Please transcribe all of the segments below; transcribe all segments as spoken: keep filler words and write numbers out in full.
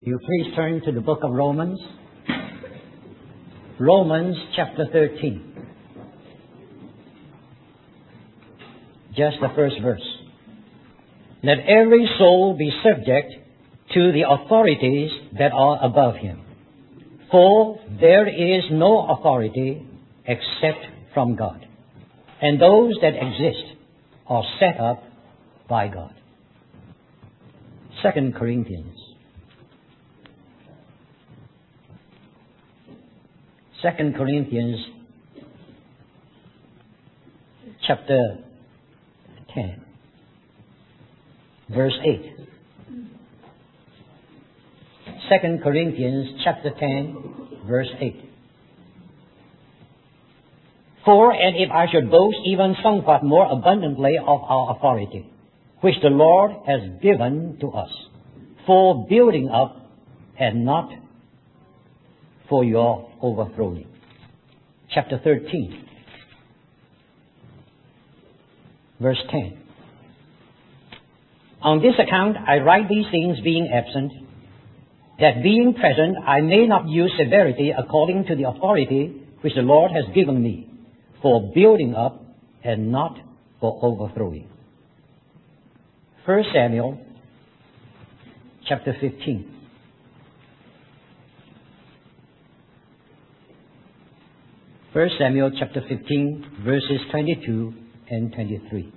You please turn to the book of Romans. Romans chapter thirteen. Just the first verse. Let every soul be subject to the authorities that are above him. For there is no authority except from God. And those that exist are set up by God. Second Corinthians. Second Corinthians chapter ten, verse eight. Second Corinthians chapter ten, verse eight. For, and if I should boast even somewhat more abundantly of our authority, which the Lord has given to us, for building up and not for your overthrowing. Chapter thirteen, verse ten. On this account I write these things being absent, that being present I may not use severity according to the authority which the Lord has given me, for building up and not for overthrowing. First Samuel chapter fifteen. First Samuel chapter fifteen, verses twenty-two and twenty-three.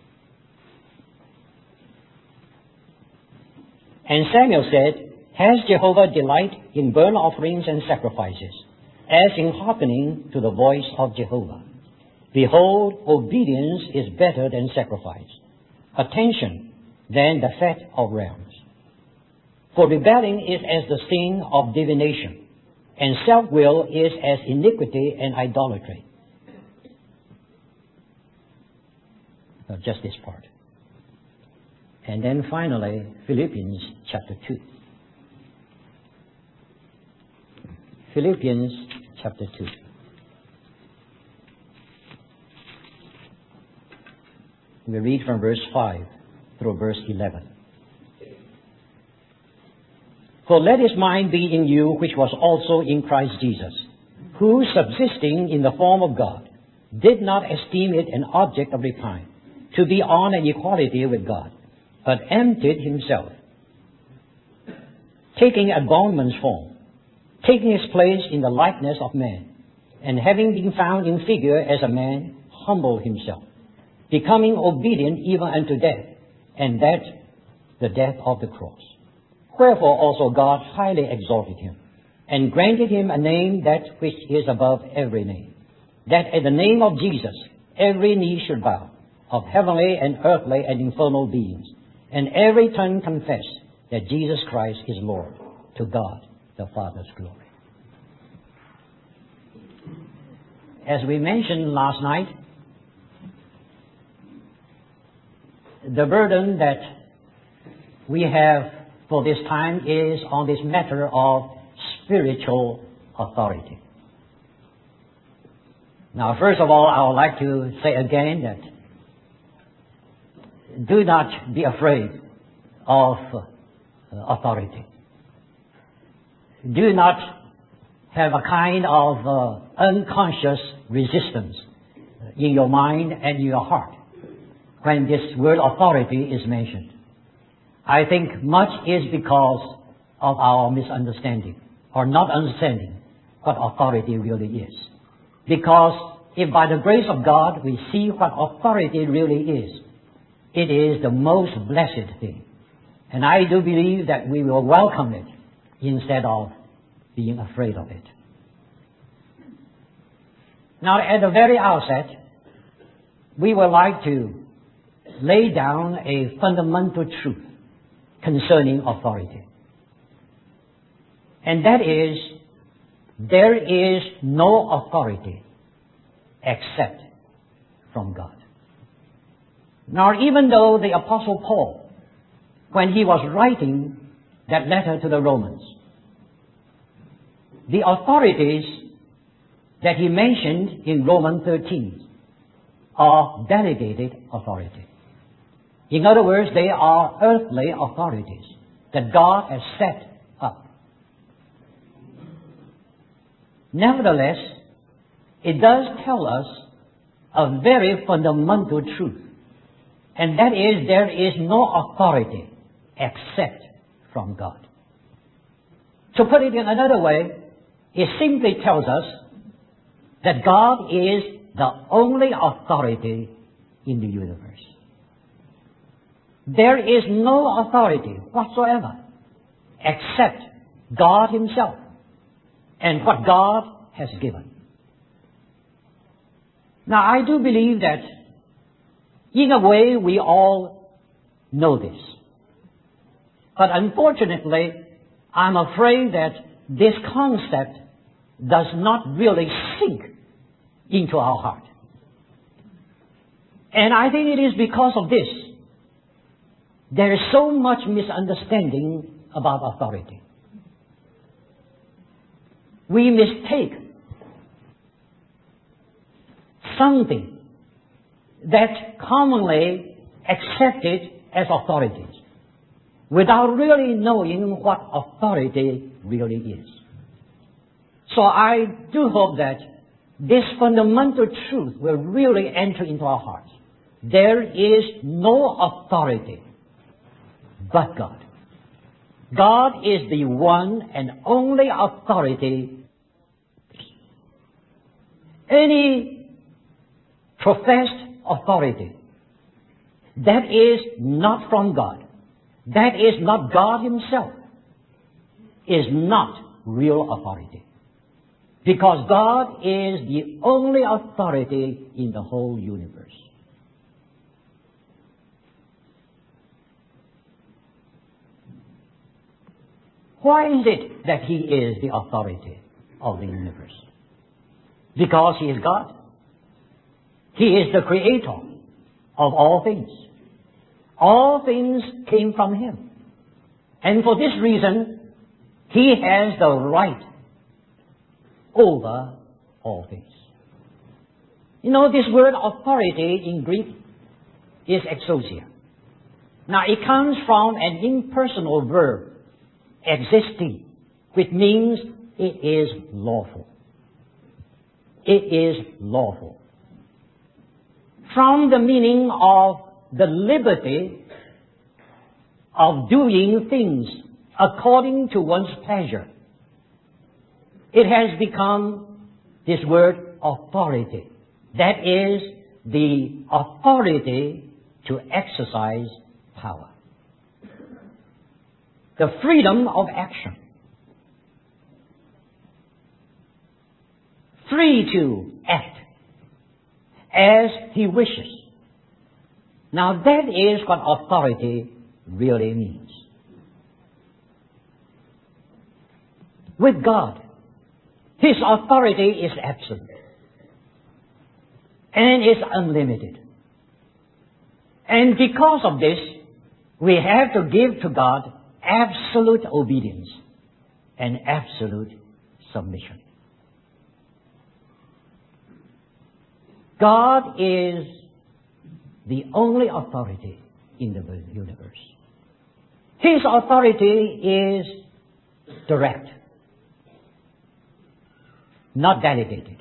And Samuel said, Has Jehovah delight in burnt offerings and sacrifices, as in hearkening to the voice of Jehovah? Behold, obedience is better than sacrifice, attention than the fat of rams. For rebelling is as the sin of divination, and self-will is as iniquity and idolatry. Now, just this part. And then finally, Philippians chapter two. Philippians chapter two. We read from verse five through verse eleven. For let his mind be in you, which was also in Christ Jesus, who, subsisting in the form of God, did not esteem it an object of repine, to be on an equality with God, but emptied himself, taking a bondman's form, taking his place in the likeness of man, and having been found in figure as a man, humbled himself, becoming obedient even unto death, and that the death of the cross. Wherefore also God highly exalted him, and granted him a name that which is above every name, that at the name of Jesus every knee should bow, of heavenly and earthly and infernal beings, and every tongue confess that Jesus Christ is Lord, to God the Father's glory. As we mentioned last night, the burden that we have for this time is on this matter of spiritual authority. Now, first of all, I would like to say again that do not be afraid of authority. Do not have a kind of uh, unconscious resistance in your mind and in your heart when this word authority is mentioned. I think much is because of our misunderstanding, or not understanding what authority really is. Because if by the grace of God we see what authority really is, it is the most blessed thing. And I do believe that we will welcome it instead of being afraid of it. Now, at the very outset, we would like to lay down a fundamental truth concerning authority. And that is, there is no authority except from God. Now, even though the Apostle Paul, when he was writing that letter to the Romans, the authorities that he mentioned in Romans thirteen are delegated authority. In other words, they are earthly authorities that God has set up Nevertheless, it does tell us a very fundamental truth, and that is there is no authority except from God. To put it in another way, it simply tells us that God is the only authority in the universe. There is no authority whatsoever except God Himself and what God has given. Now, I do believe that in a way we all know this. But unfortunately, I'm afraid that this concept does not really sink into our heart. And I think it is because of this. There is so much misunderstanding about authority. We mistake something that commonly accepted as authorities without really knowing what authority really is. So I do hope that this fundamental truth will really enter into our hearts. There is no authority but God. God is the one and only authority. Any professed authority that is not from God, that is not God Himself, is not real authority. Because God is the only authority in the whole universe. Why is it that He is the authority of the universe? Because He is God. He is the creator of all things. All things came from Him. And for this reason, He has the right over all things. You know, this word authority in Greek is exousia. Now, it comes from an impersonal verb, existing, which means it is lawful. It is lawful. From the meaning of the liberty of doing things according to one's pleasure, it has become this word authority. That is the authority to exercise power. The freedom of action. Free to act as he wishes. Now that is what authority really means. With God, His authority is absolute and is unlimited. And because of this, we have to give to God absolute obedience and absolute submission. God is the only authority in the universe. His authority is direct, not delegated.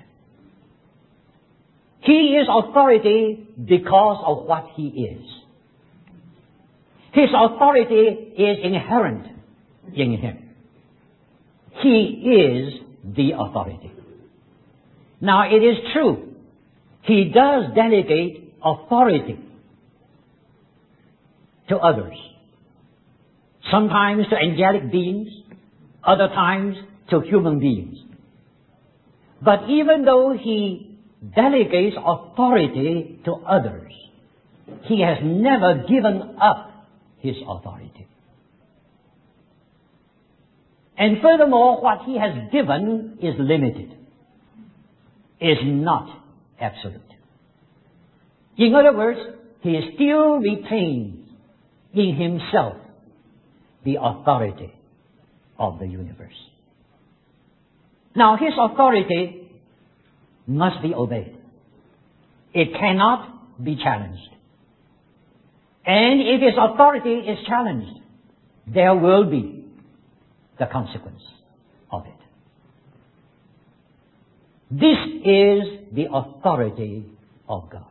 He is authority because of what He is. His authority is inherent in Him. He is the authority. Now it is true, He does delegate authority to others. Sometimes to angelic beings, other times to human beings. But even though He delegates authority to others, He has never given up His authority. And furthermore, what He has given is limited, is not absolute. In other words, He still retains in Himself the authority of the universe. Now, His authority must be obeyed. It cannot be challenged. And if His authority is challenged, there will be the consequence of it. This is the authority of God.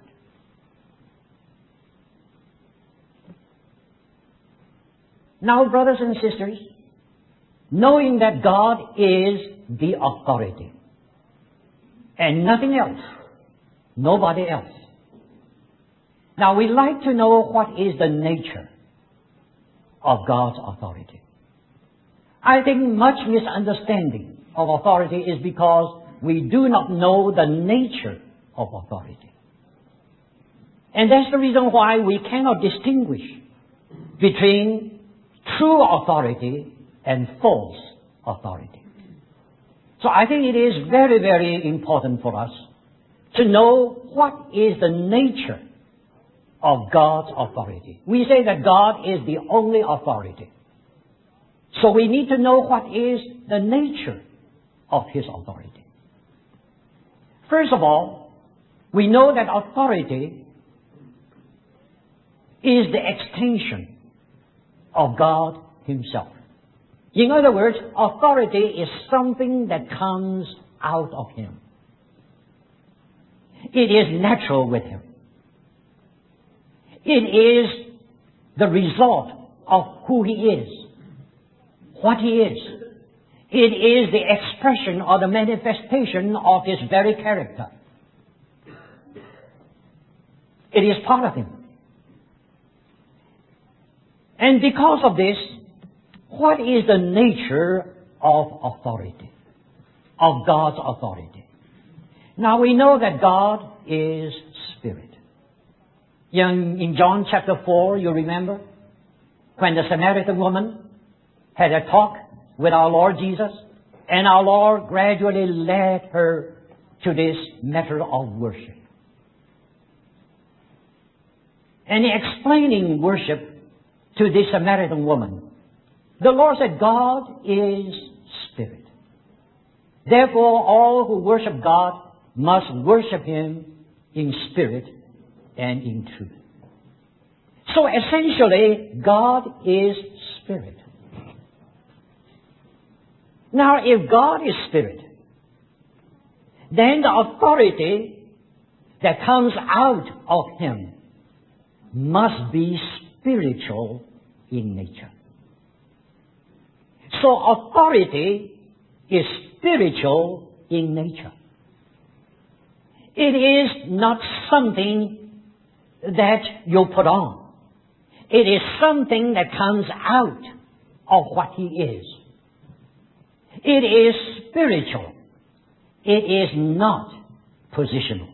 Now, brothers and sisters, knowing that God is the authority and nothing else, nobody else. Now, we like to know what is the nature of God's authority. I think much misunderstanding of authority is because we do not know the nature of authority. And that's the reason why we cannot distinguish between true authority and false authority. So I think it is very, very important for us to know what is the nature of God's authority. We say that God is the only authority. So we need to know what is the nature of His authority. First of all, we know that authority is the extension of God Himself. In other words, authority is something that comes out of Him. It is natural with Him. It is the result of who He is, what He is. It is the expression or the manifestation of His very character. It is part of Him. And because of this, what is the nature of authority, of God's authority? Now we know that God is Spirit. In, in John chapter four, you remember, when the Samaritan woman had a talk with our Lord Jesus, and our Lord gradually led her to this matter of worship. And explaining worship to this Samaritan woman, the Lord said, God is Spirit. Therefore, all who worship God must worship Him in spirit and in truth. So essentially, God is Spirit. Now, if God is Spirit, then the authority that comes out of Him must be spiritual in nature. So authority is spiritual in nature. It is not something that you put on. It is something that comes out of what He is. It is spiritual. It is not positional.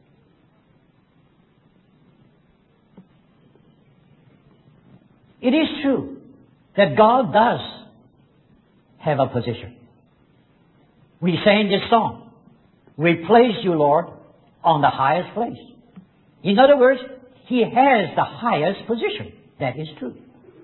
It is true that God does have a position. We sang this song, "We place you, Lord, on the highest place." In other words, He has the highest position. That is true.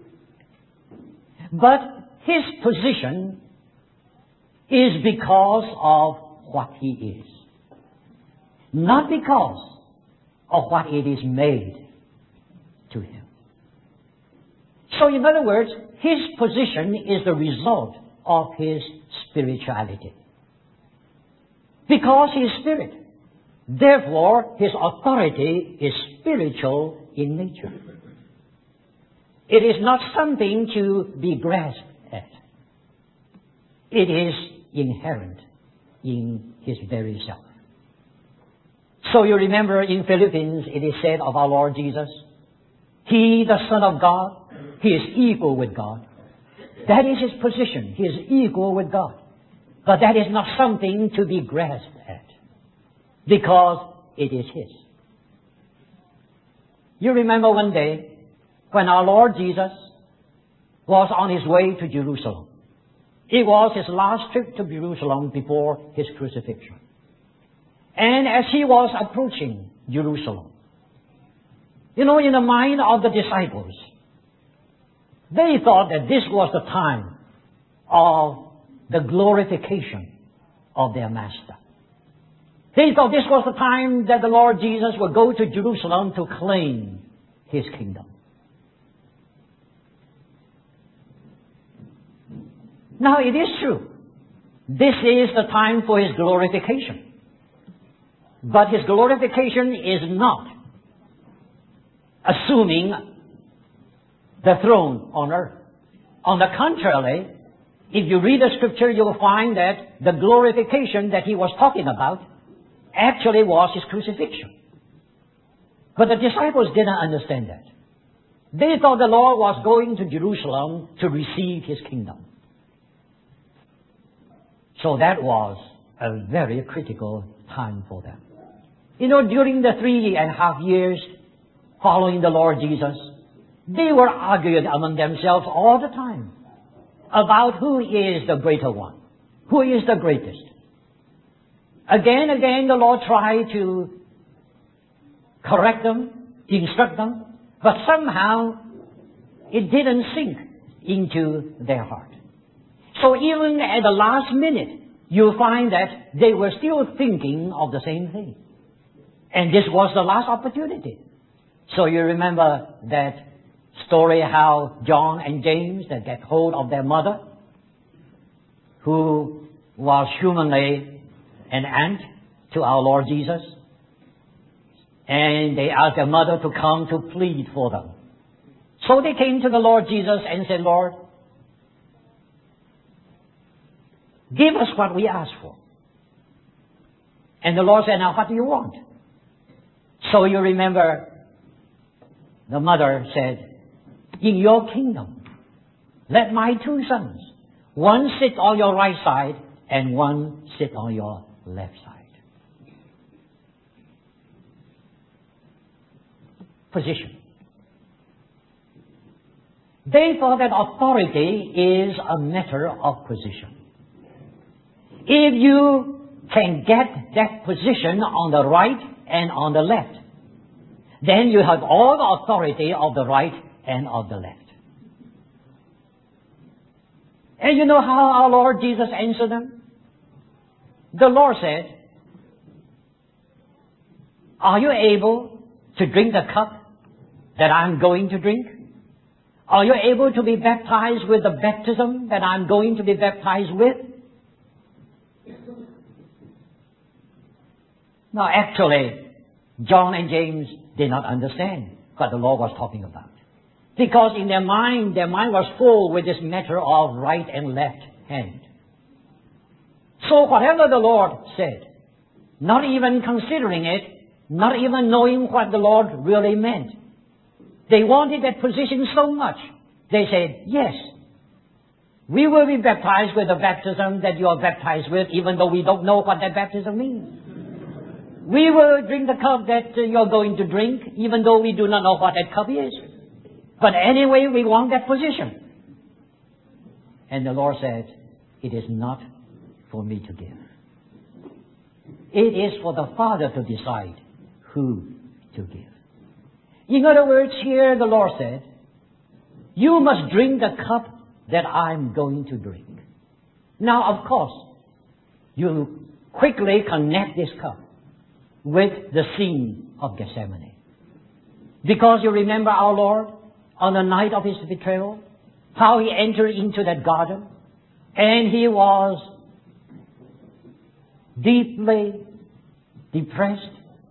But His position is because of what He is, not because of what it is made to Him. So in other words, His position is the result of His spirituality. Because He is Spirit, therefore His authority is spiritual in nature. It is not something to be grasped at. It is inherent in His very self. So you remember in Philippians it is said of our Lord Jesus, He, the Son of God, He is equal with God. That is His position. He is equal with God. But that is not something to be grasped at, because it is His. You remember one day when our Lord Jesus was on His way to Jerusalem. It was His last trip to Jerusalem before His crucifixion. And as He was approaching Jerusalem, you know, in the mind of the disciples, they thought that this was the time of the glorification of their Master. They thought this was the time that the Lord Jesus would go to Jerusalem to claim His kingdom. Now it is true. This is the time for His glorification. But His glorification is not assuming the throne on earth. On the contrary, if you read the Scripture, you will find that the glorification that He was talking about actually was His crucifixion. But the disciples didn't understand that. They thought the Lord was going to Jerusalem to receive His kingdom. So that was a very critical time for them. You know, during the three and a half years following the Lord Jesus, they were arguing among themselves all the time about who is the greater one, who is the greatest. Again and again the Lord tried to correct them, instruct them, but somehow it didn't sink into their heart. So even at the last minute, you'll find that they were still thinking of the same thing. And this was the last opportunity. So you remember that story how John and James that get hold of their mother, who was humanly an aunt to our Lord Jesus, and they asked their mother to come to plead for them. So they came to the Lord Jesus and said, Lord, give us what we asked for. And the Lord said, now what do you want? So you remember the mother said, in your kingdom, let my two sons, one sit on your right side and one sit on your left side. Position. They thought that authority is a matter of position. If you can get that position on the right and on the left, then you have all the authority of the right and of the left. And you know how our Lord Jesus answered them? The Lord said, are you able to drink the cup that I'm going to drink? Are you able to be baptized with the baptism that I'm going to be baptized with? Now actually, John and James did not understand what the Lord was talking about. Because in their mind, their mind was full with this matter of right and left hand. So whatever the Lord said, not even considering it, not even knowing what the Lord really meant, they wanted that position so much. They said, yes, we will be baptized with the baptism that you are baptized with, even though we don't know what that baptism means. We will drink the cup that you're going to drink, even though we do not know what that cup is. But anyway, we want that position. And the Lord said, it is not for me to give. It is for the Father to decide who to give. In other words, here the Lord said, you must drink the cup that I'm going to drink. Now, of course, you quickly connect this cup with the scene of Gethsemane. Because you remember our Lord on the night of His betrayal, how He entered into that garden, and He was deeply depressed,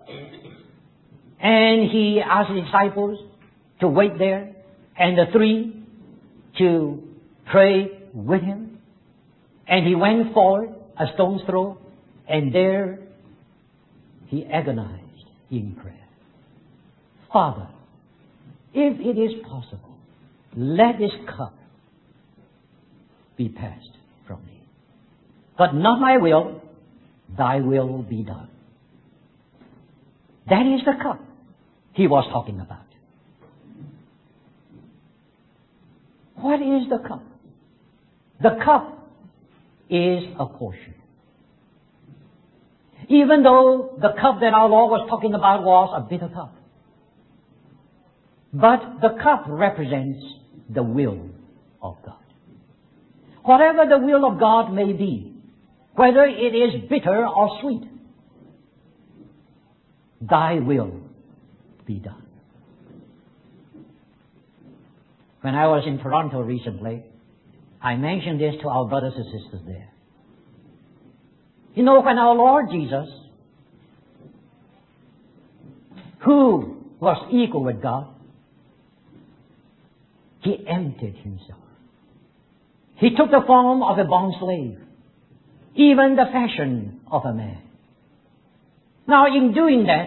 and He asked His disciples to wait there, and the three to pray with Him. And He went forward a stone's throw, and there He agonized in prayer. Father, if it is possible, let this cup be passed from me. But not my will, thy will be done. That is the cup He was talking about. What is the cup? The cup is a portion. Even though the cup that our Lord was talking about was a bitter cup. But the cup represents the will of God. Whatever the will of God may be, whether it is bitter or sweet, thy will be done. When I was in Toronto recently, I mentioned this to our brothers and sisters there. You know, when our Lord Jesus who was equal with God, He emptied Himself. He took the form of a bond slave, even the fashion of a man. Now, in doing that,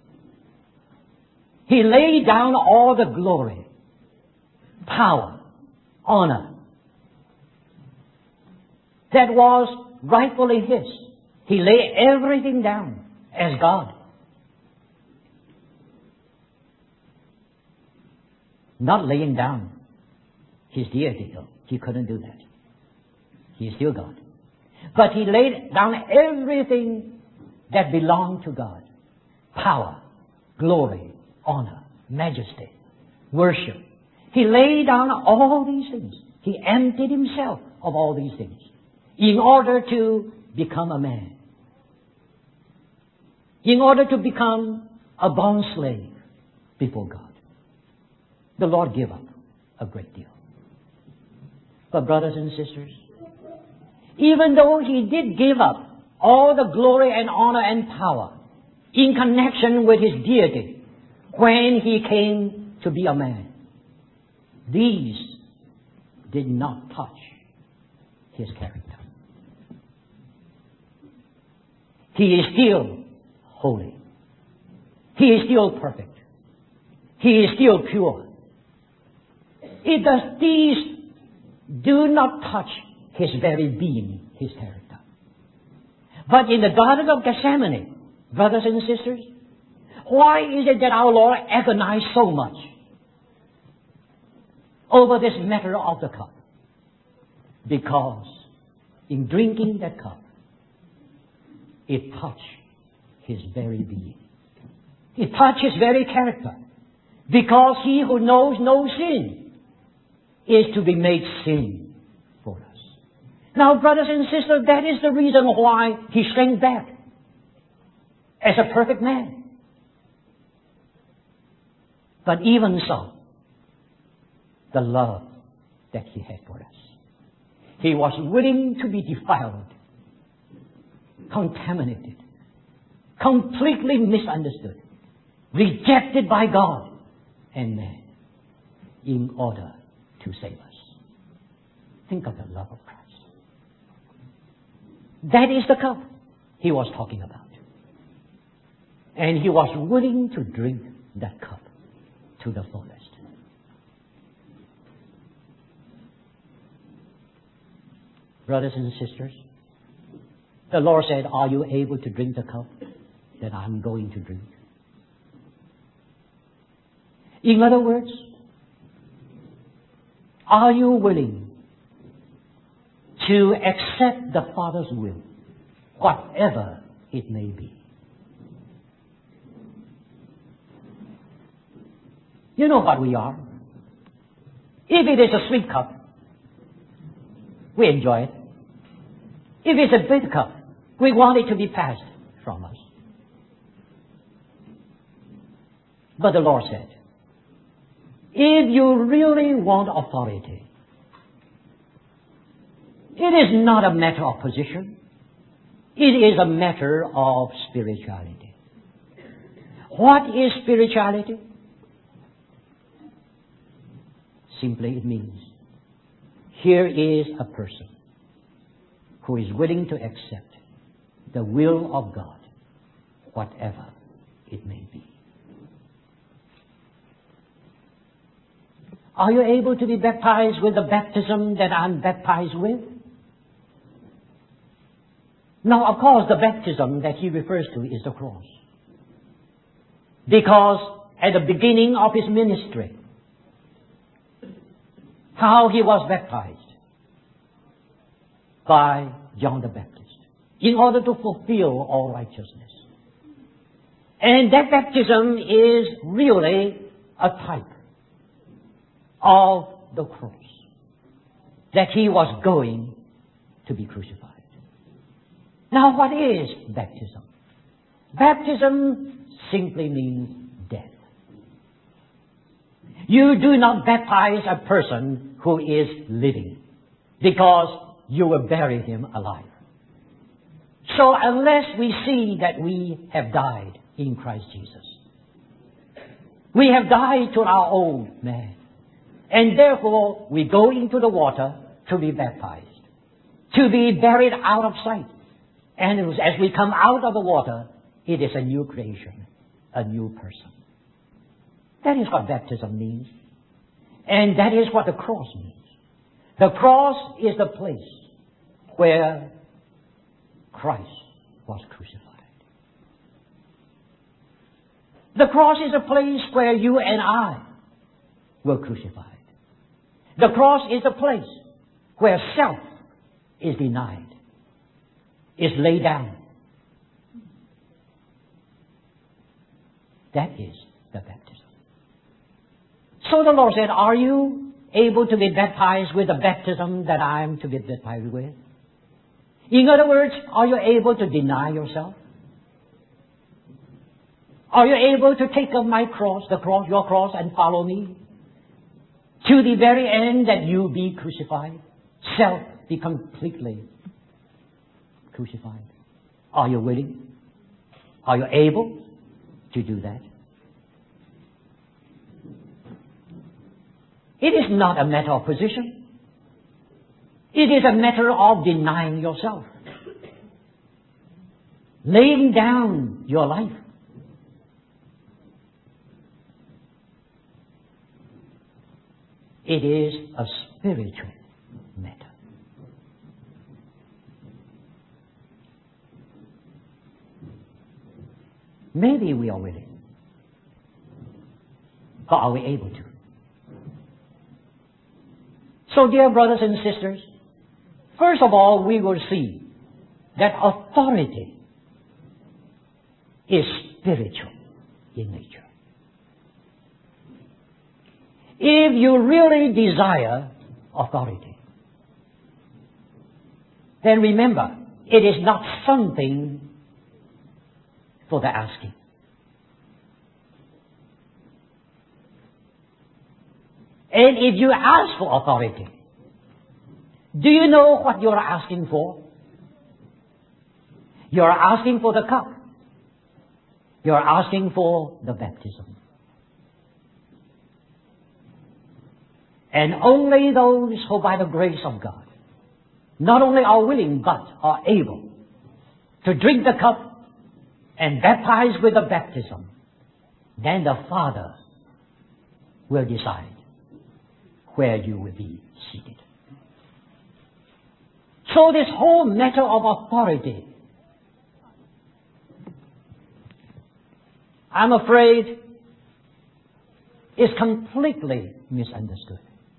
He laid down all the glory, power, honor that was rightfully His. He laid everything down as God. Not laying down His deity, though. He couldn't do that. He is still God. But He laid down everything that belonged to God. Power, glory, honor, majesty, worship. He laid down all these things. He emptied Himself of all these things in order to become a man. In order to become a bond slave before God. The Lord gave up a great deal. But brothers and sisters, even though He did give up all the glory and honor and power in connection with His deity when He came to be a man, these did not touch His character. He is still holy. He is still perfect. He is still pure. It does, these do not touch His very being, His character. But in the Garden of Gethsemane, brothers and sisters, why is it that our Lord agonized so much over this matter of the cup? Because in drinking that cup, it touched His very being. It touched His very character. Because He who knows no sin is to be made sin for us. Now, brothers and sisters, that is the reason why He shrank back as a perfect man. But even so, the love that He had for us, He was willing to be defiled, contaminated, completely misunderstood, rejected by God and man in order to save us. Think of the love of Christ. That is the cup He was talking about. And He was willing to drink that cup to the fullest. Brothers and sisters, the Lord said, are you able to drink the cup that I'm going to drink? In other words, are you willing to accept the Father's will, whatever it may be? You know what we are. If it is a sweet cup, we enjoy it. If it's a bitter cup, we want it to be passed from us. But the Lord said, if you really want authority, it is not a matter of position. It is a matter of spirituality. What is spirituality? Simply it means, here is a person who is willing to accept the will of God, whatever it may be. Are you able to be baptized with the baptism that I'm baptized with? Now, of course, the baptism that He refers to is the cross. Because at the beginning of His ministry, how He was baptized? By John the Baptist, in order to fulfill all righteousness. And that baptism is really a type of the cross, that He was going to be crucified. Now, what is baptism? Baptism simply means death. You do not baptize a person who is living, because you will bury him alive. So unless we see that we have died in Christ Jesus, We have died to our old man. And therefore, we go into the water to be baptized, to be buried out of sight. And as we come out of the water, it is a new creation, a new person. That is what baptism means. And that is what the cross means. The cross is the place where Christ was crucified. The cross is a place where you and I were crucified. The cross is a place where self is denied, is laid down. That is the baptism. So the Lord said, are you able to be baptized with the baptism that I am to be baptized with? In other words, are you able to deny yourself? Are you able to take up my cross, the cross, your cross, and follow me? To the very end that you be crucified. Self be completely crucified. Are you willing? Are you able to do that? It is not a matter of position. It is a matter of denying yourself. Laying down your life. It is a spiritual matter. Maybe we are willing. But are we able to? So, dear brothers and sisters, first of all, we will see that authority is spiritual in nature. If you really desire authority, then remember, it is not something for the asking. And if you ask for authority, do you know what you're asking for? You're asking for the cup. You're asking for the baptism. And only those who by the grace of God not only are willing but are able to drink the cup and baptize with the baptism, then the Father will decide where you will be seated. So this whole matter of authority, I'm afraid, is completely misunderstood.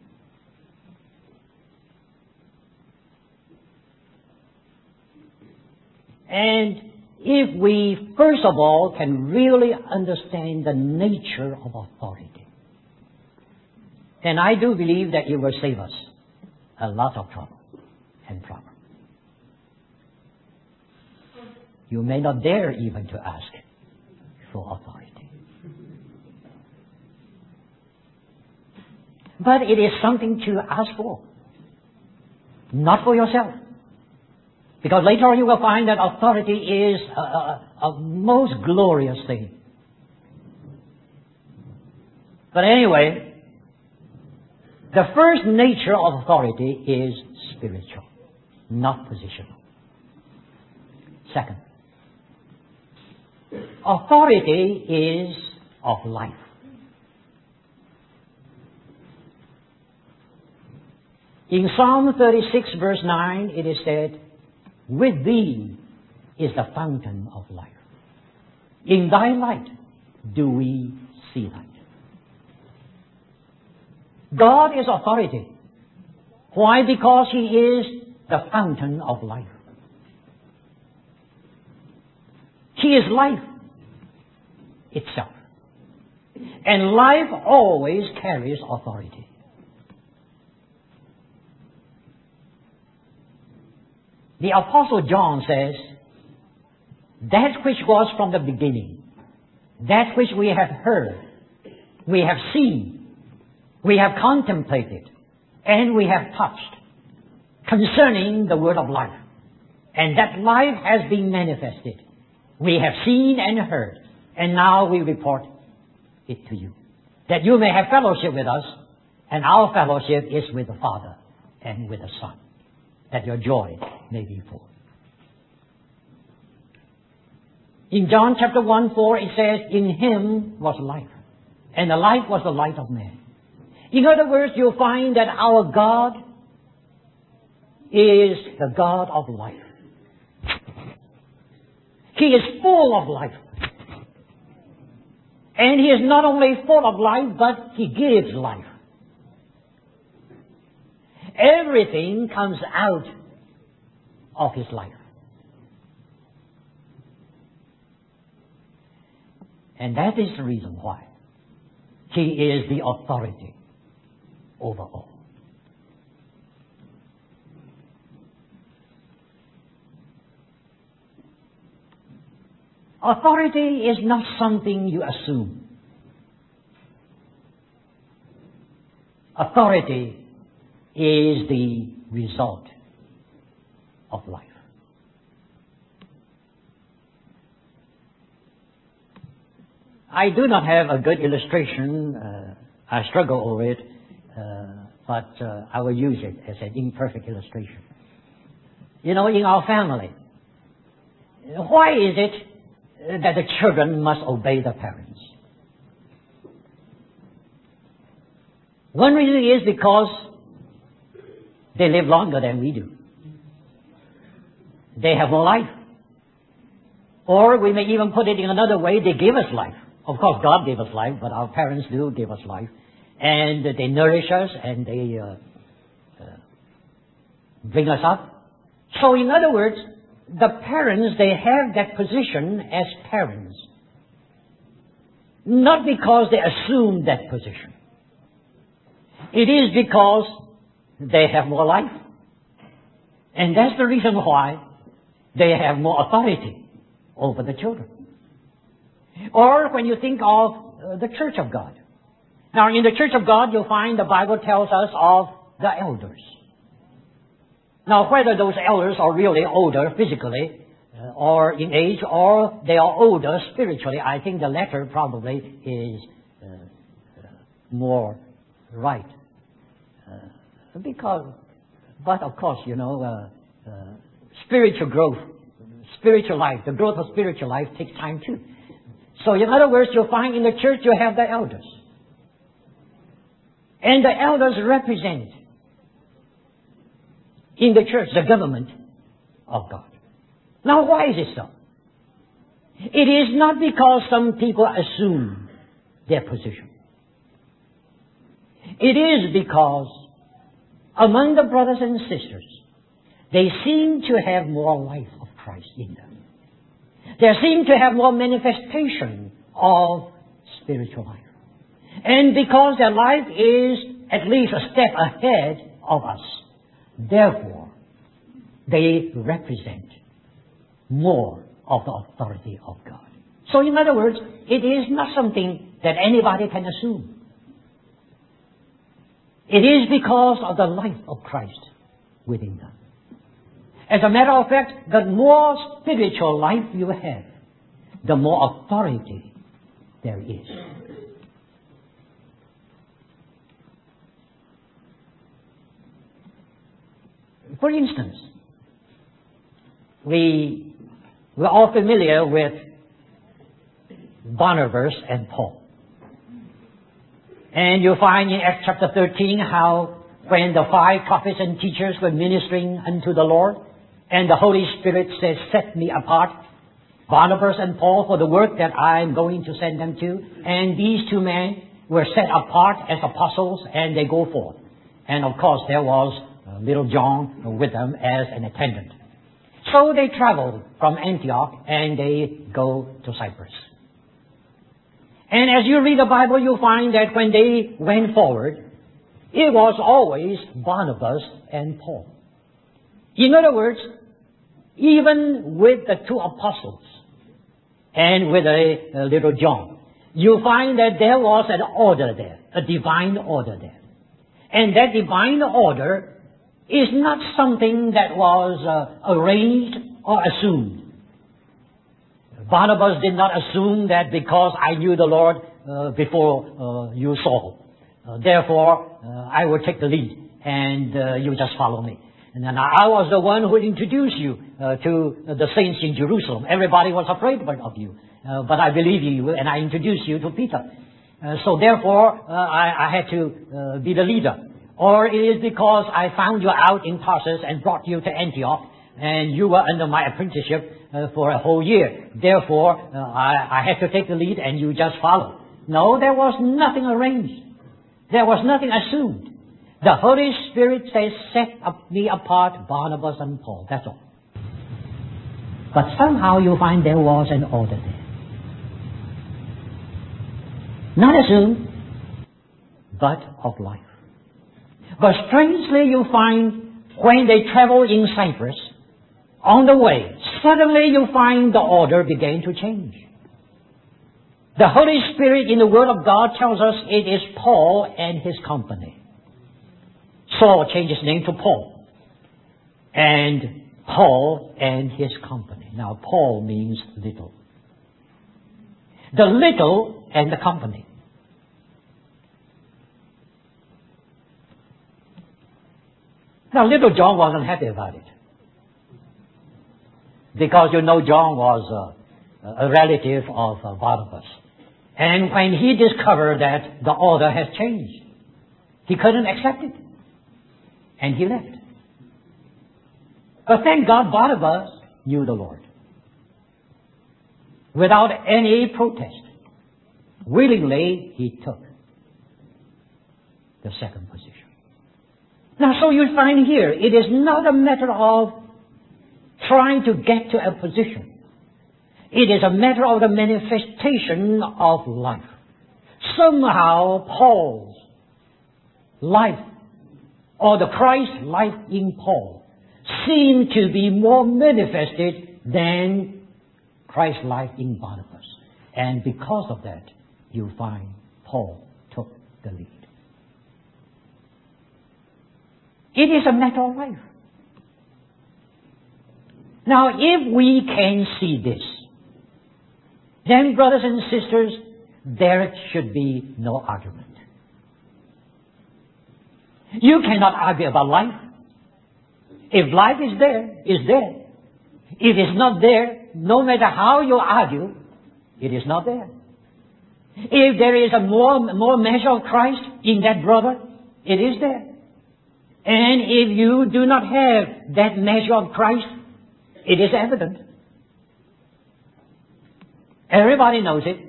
And if we, first of all, can really understand the nature of authority, then I do believe that it will save us a lot of trouble and problem. You may not dare even to ask for authority. But it is something to ask for, not for yourself. Because later on you will find that authority is a, a, a most glorious thing. But anyway, the first nature of authority is spiritual, not positional. Second, authority is of life. In Psalm thirty-six verse nine it is said, with thee is the fountain of life. In thy light do we see light. God is authority. Why? Because He is the fountain of life. He is life itself. And life always carries authority. The Apostle John says, that which was from the beginning, that which we have heard, we have seen, we have contemplated, and we have touched concerning the word of life. And that life has been manifested. We have seen and heard, and now we report it to you. that you may have fellowship with us, and our fellowship is with the Father and with the Son, that your joy may be full. In John chapter one, four, it says, in Him was life, and the life was the light of man. In other words, you'll find that our God is the God of life. He is full of life. And He is not only full of life, but He gives life. Everything comes out of His life. And that is the reason why He is the authority over all. Authority is not something you assume. Authority is the result of life. I do not have a good illustration. Uh, I struggle over it, uh, but uh, I will use it as an imperfect illustration. You know, in our family, why is it that the children must obey the parents? One reason is because they live longer than we do. They have more life. Or we may even put it in another way, they give us life. Of course, God gave us life, but our parents do give us life. And they nourish us and they uh, uh, bring us up. So in other words, the parents, they have that position as parents. Not because they assume that position. It is because they have more life. And that's the reason why they have more authority over the children. Or when you think of uh, the Church of God. Now in the Church of God, you'll find the Bible tells us of the elders. Now whether those elders are really older physically, uh, or in age, or they are older spiritually, I think the latter probably is uh, uh, more right. Uh, because, but of course, you know, uh, uh, spiritual growth, spiritual life, the growth of spiritual life takes time too. So in other words, you'll find in the church you have the elders. And the elders represent in the church the government of God. Now why is it so? It is not because some people assume their position. It is because among the brothers and sisters, they seem to have more life of Christ in them. They seem to have more manifestation of spiritual life. And because their life is at least a step ahead of us, therefore, they represent more of the authority of God. So in other words, it is not something that anybody can assume. It is because of the life of Christ within them. As a matter of fact, the more spiritual life you have, the more authority there is. For instance, we, we're all familiar with Barnabas and Paul. And you'll find in Acts chapter thirteen how when the five prophets and teachers were ministering unto the Lord, and the Holy Spirit says, set me apart, Barnabas and Paul, for the work that I'm going to send them to. And these two men were set apart as apostles, and they go forth. And of course, there was uh, little John with them as an attendant. So they traveled from Antioch, and they go to Cyprus. And as you read the Bible, you'll find that when they went forward, it was always Barnabas and Paul. In other words, even with the two apostles and with a, a little John, you find that there was an order there, a divine order there. And that divine order is not something that was uh, arranged or assumed. Barnabas did not assume that because I knew the Lord uh, before uh, you saw, uh, therefore uh, I will take the lead and uh, you just follow me. And then I was the one who introduced you uh, to the saints in Jerusalem. Everybody was afraid of you, uh, but I believe in you and I introduced you to Peter. Uh, so therefore uh, I, I had to uh, be the leader. Or it is because I found you out in Tarsus and brought you to Antioch, and you were under my apprenticeship uh, for a whole year. Therefore, uh, I, I had to take the lead and you just followed. No, there was nothing arranged. There was nothing assumed. The Holy Spirit says, set up me apart, Barnabas and Paul. That's all. But somehow you find there was an order there. Not assumed, but of life. But strangely you find when they travel in Cyprus, on the way, suddenly you find the order began to change. The Holy Spirit in the Word of God tells us it is Paul and his company. Saul changed his name to Paul. And Paul and his company. Now Paul means little. The little and the company. Now, little John wasn't happy about it. Because you know John was uh, a relative of uh, Barnabas. And when he discovered that the order has changed, he couldn't accept it. And he left. But thank God Barnabas knew the Lord. Without any protest, willingly he took the second position. Now, so you find here, it is not a matter of trying to get to a position. It is a matter of the manifestation of life. Somehow, Paul's life, or the Christ life in Paul, seemed to be more manifested than Christ's life in Barnabas. And because of that, you find Paul took the lead. It is a matter of life. Now, if we can see this, then, brothers and sisters, there should be no argument. You cannot argue about life. If life is there, it's there. If it's not there, no matter how you argue, it is not there. If there is a more, more measure of Christ in that brother, it is there. And if you do not have that measure of Christ, it is evident. Everybody knows it.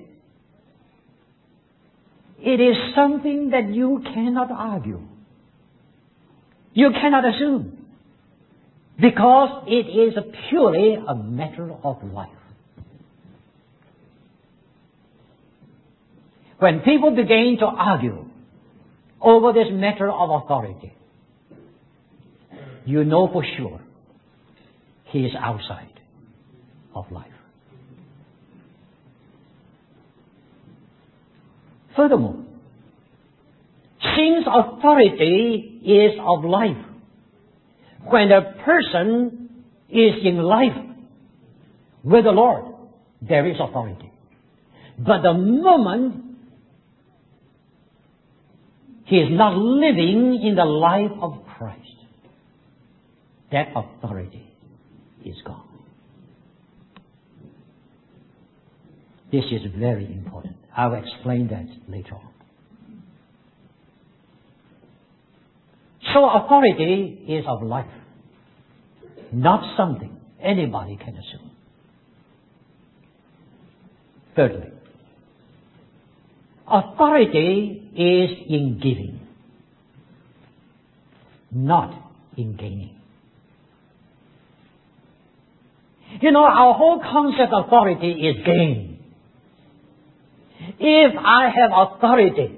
It is something that you cannot argue. You cannot assume. Because it is a purely a matter of life. When people begin to argue over this matter of authority, you know for sure he is outside of life. Furthermore, since authority is of life, when a person is in life with the Lord, there is authority. But the moment he is not living in the life of Christ, that authority is gone. This is very important. I will explain that later on. So authority is of life, not something anybody can assume. Thirdly, authority is in giving, not in gaining. You know, our whole concept of authority is gain. If I have authority,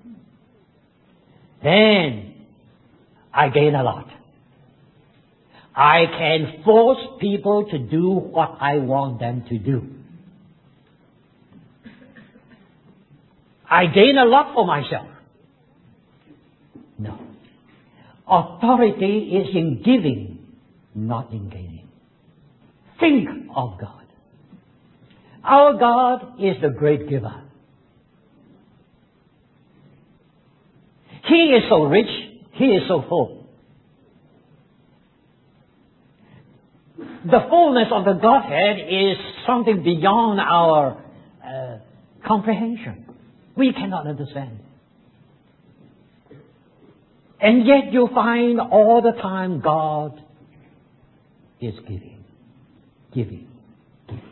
then I gain a lot. I can force people to do what I want them to do. I gain a lot for myself. No. Authority is in giving, not in gaining. Think of God. Our God is the great giver. He is so rich. He is so full. The fullness of the Godhead is something beyond our uh, comprehension. We cannot understand. And yet you find all the time God is giving, giving, giving.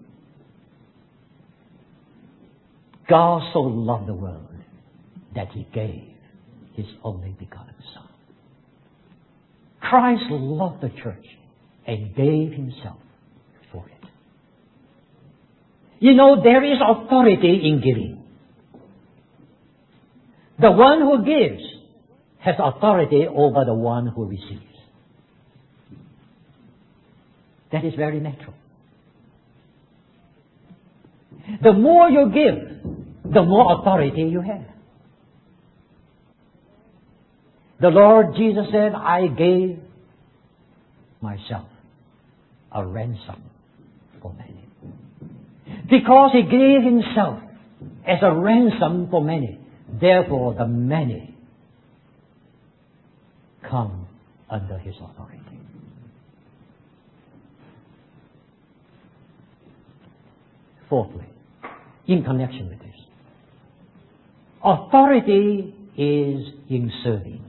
God so loved the world that He gave His only begotten Son. Christ loved the church and gave Himself for it. You know, there is authority in giving. The one who gives has authority over the one who receives. That is very natural. The more you give, the more authority you have. The Lord Jesus said, I gave myself a ransom for many. Because He gave Himself as a ransom for many, therefore the many come under His authority. Fourthly, in connection with this, authority is in serving.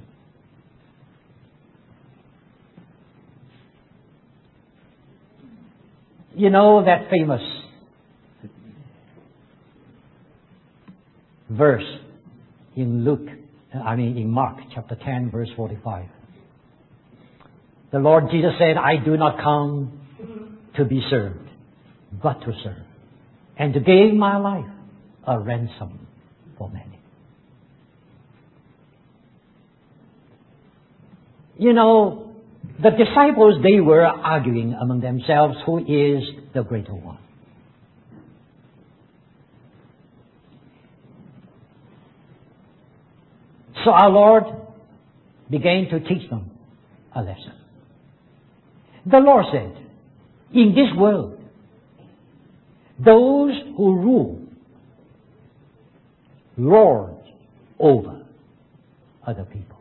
You know that famous verse in Luke, I mean in Mark chapter ten verse forty-five. The Lord Jesus said, I do not come to be served, but to serve, and to give my life a ransom for many. You know, the disciples, they were arguing among themselves who is the greater one. So our Lord began to teach them a lesson. The Lord said, in this world, those who rule lord over other people.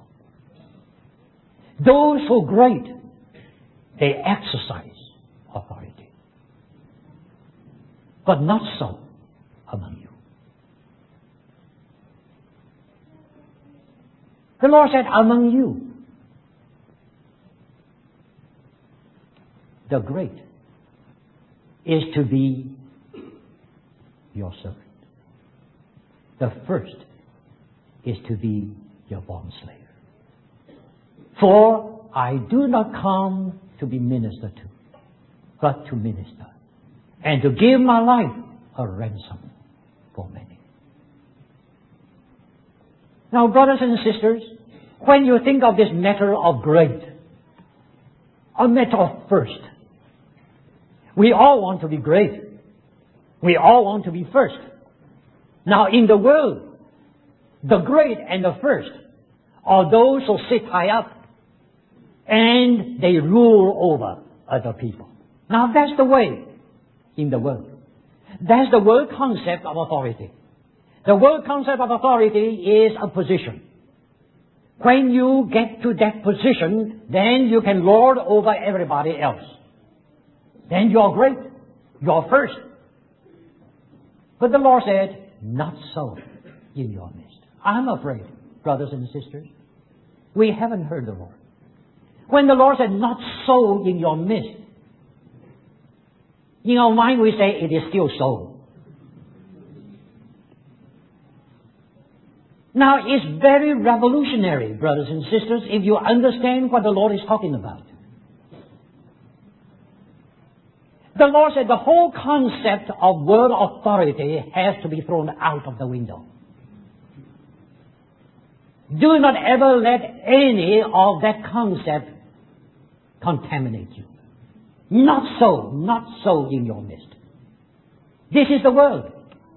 Those who are great, they exercise authority. But not so among you. The Lord said, among you, the great is to be your servant. The first is to be your bond slave. For I do not come to be ministered to, but to minister, and to give my life a ransom for many. Now, brothers and sisters, when you think of this matter of great, a matter of first, we all want to be great. We all want to be first. Now, in the world, the great and the first are those who sit high up and they rule over other people. Now, that's the way in the world. That's the world concept of authority. The world concept of authority is a position. When you get to that position, then you can lord over everybody else. Then you are great. You are first. But the Lord said, not so in your midst. I'm afraid, brothers and sisters, we haven't heard the Lord. When the Lord said, not so in your midst, in our mind we say, it is still so. Now, it's very revolutionary, brothers and sisters, if you understand what the Lord is talking about. The Lord said the whole concept of word authority has to be thrown out of the window. Do not ever let any of that concept contaminate you. Not so, not so in your midst. This is the world.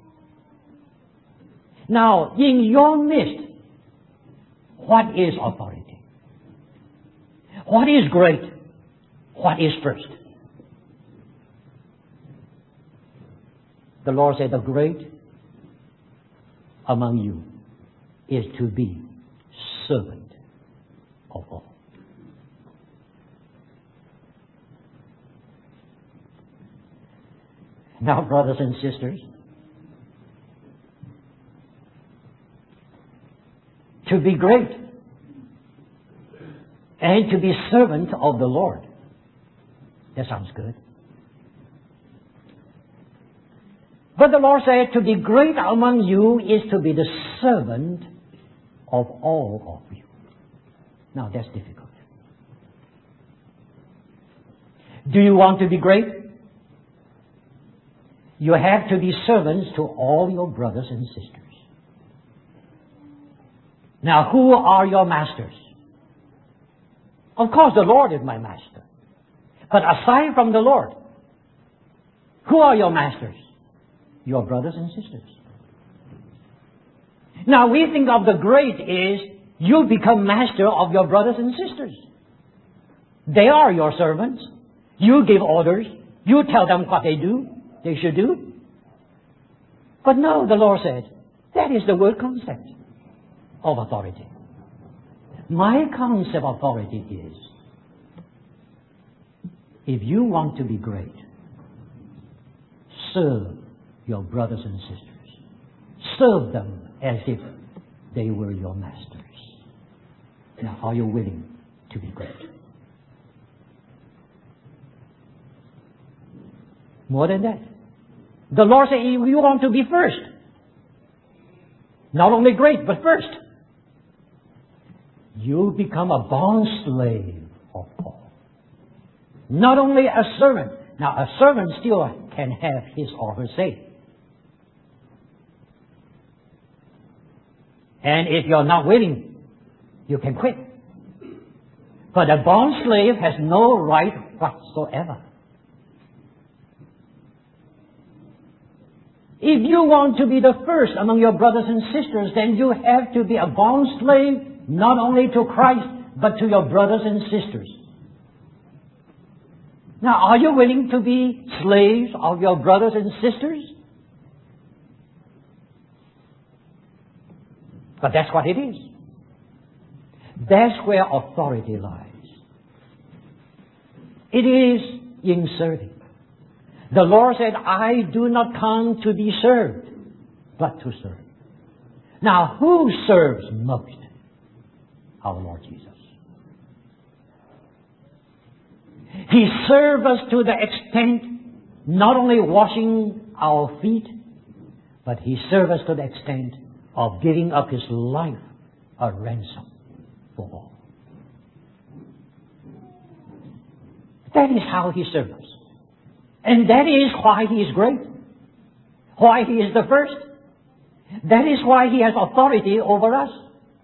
Now, in your midst, what is authority? What is great? What is first? The Lord said, the great among you is to be servant of all. Now, brothers and sisters, to be great and to be servant of the Lord, that sounds good. But the Lord said, to be great among you is to be the servant of all of you. Now, that's difficult. Do you want to be great? You have to be servants to all your brothers and sisters. Now, who are your masters? Of course, the Lord is my master. But aside from the Lord, who are your masters? Your brothers and sisters. Now, we think of the great is you become master of your brothers and sisters. They are your servants. You give orders. You tell them what they do, they should do. But no, the Lord said, that is the word concept of authority. My concept of authority is, if you want to be great, serve your brothers and sisters. Serve them as if they were your masters. Now, are you willing to be great? More than that. The Lord said, if you want to be first, not only great, but first, you become a bond slave of all. Not only a servant. Now, a servant still can have his or her say. And if you're not willing, you can quit. But a bond slave has no right whatsoever. If you want to be the first among your brothers and sisters, then you have to be a bond slave not only to Christ, but to your brothers and sisters. Now, are you willing to be slaves of your brothers and sisters? But that's what it is. That's where authority lies. It is in serving. The Lord said, I do not come to be served, but to serve. Now, who serves most? Our Lord Jesus. He served us to the extent, not only washing our feet, but He served us to the extent of giving up His life a ransom for all. That is how He served us. And that is why He is great. Why He is the first. That is why He has authority over us.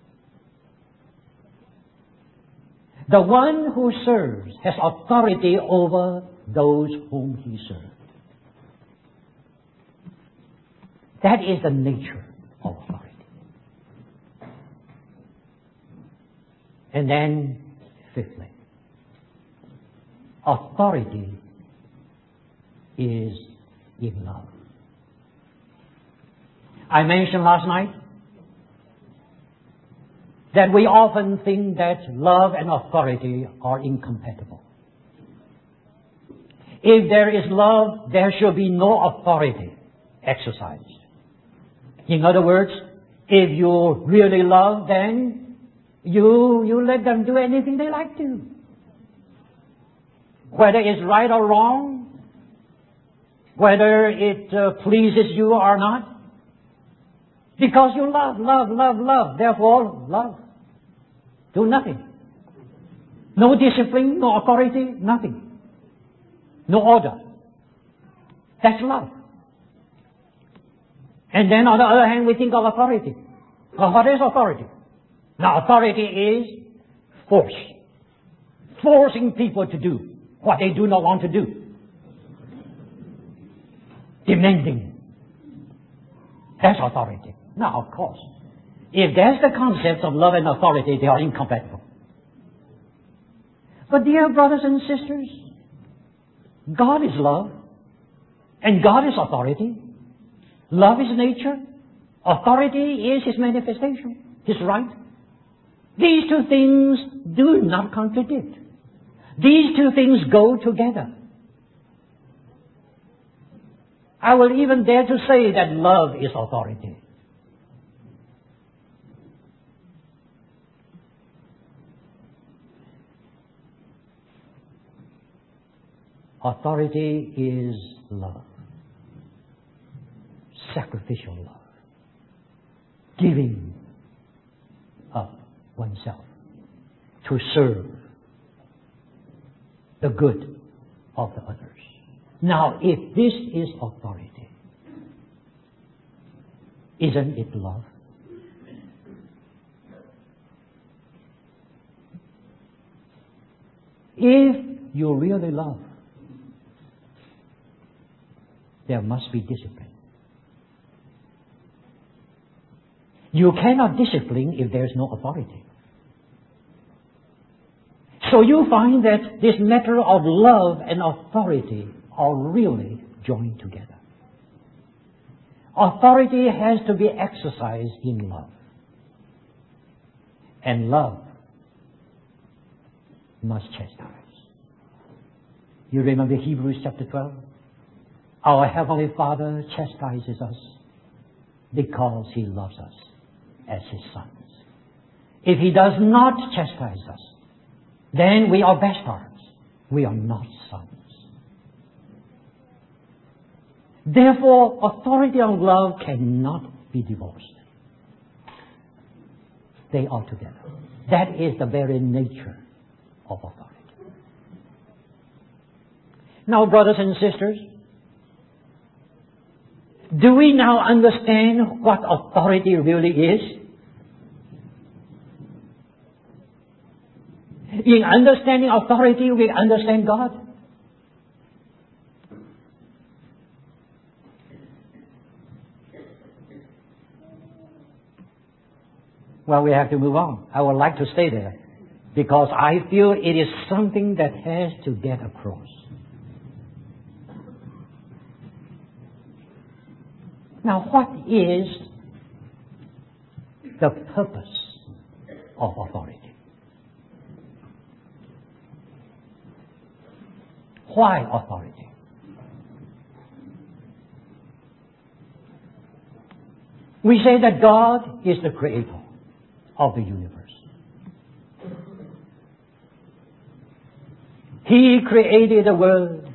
The one who serves has authority over those whom he serves. That is the nature of authority. And then, fifthly, authority is in love. I mentioned last night that we often think that love and authority are incompatible. If there is love, there should be no authority exercised. In other words, if you really love, then you, you let them do anything they like to. Whether it's right or wrong, whether it uh, pleases you or not. Because you love, love, love, love. Therefore, love. Do nothing. No discipline, no authority, nothing. No order. That's love. And then on the other hand, we think of authority. Well, what is authority? Now, authority is force. Forcing people to do what they do not want to do. Demanding. That's authority. Now, of course, if that's the concepts of love and authority, they are incompatible. But dear brothers and sisters, God is love, and God is authority. Love is nature. Authority is His manifestation, His right. These two things do not contradict. These two things go together. I will even dare to say that love is authority. Authority is love. Sacrificial love. Giving up oneself to serve the good of the others. Now, if this is authority, isn't it love? If you really love, there must be discipline. You cannot discipline if there is no authority. So you find that this matter of love and authority are really joined together. Authority has to be exercised in love. And love must chastise. You remember Hebrews chapter twelve? Our Heavenly Father chastises us because He loves us as His sons. If He does not chastise us, then we are bastards. We are not sons. Therefore, authority and love cannot be divorced. They are together. That is the very nature of authority. Now, brothers and sisters, do we now understand what authority really is? In understanding authority, we understand God. Well, we have to move on. I would like to stay there because I feel it is something that has to get across. Now, what is the purpose of authority? Why authority? We say that God is the creator of the universe. He created the world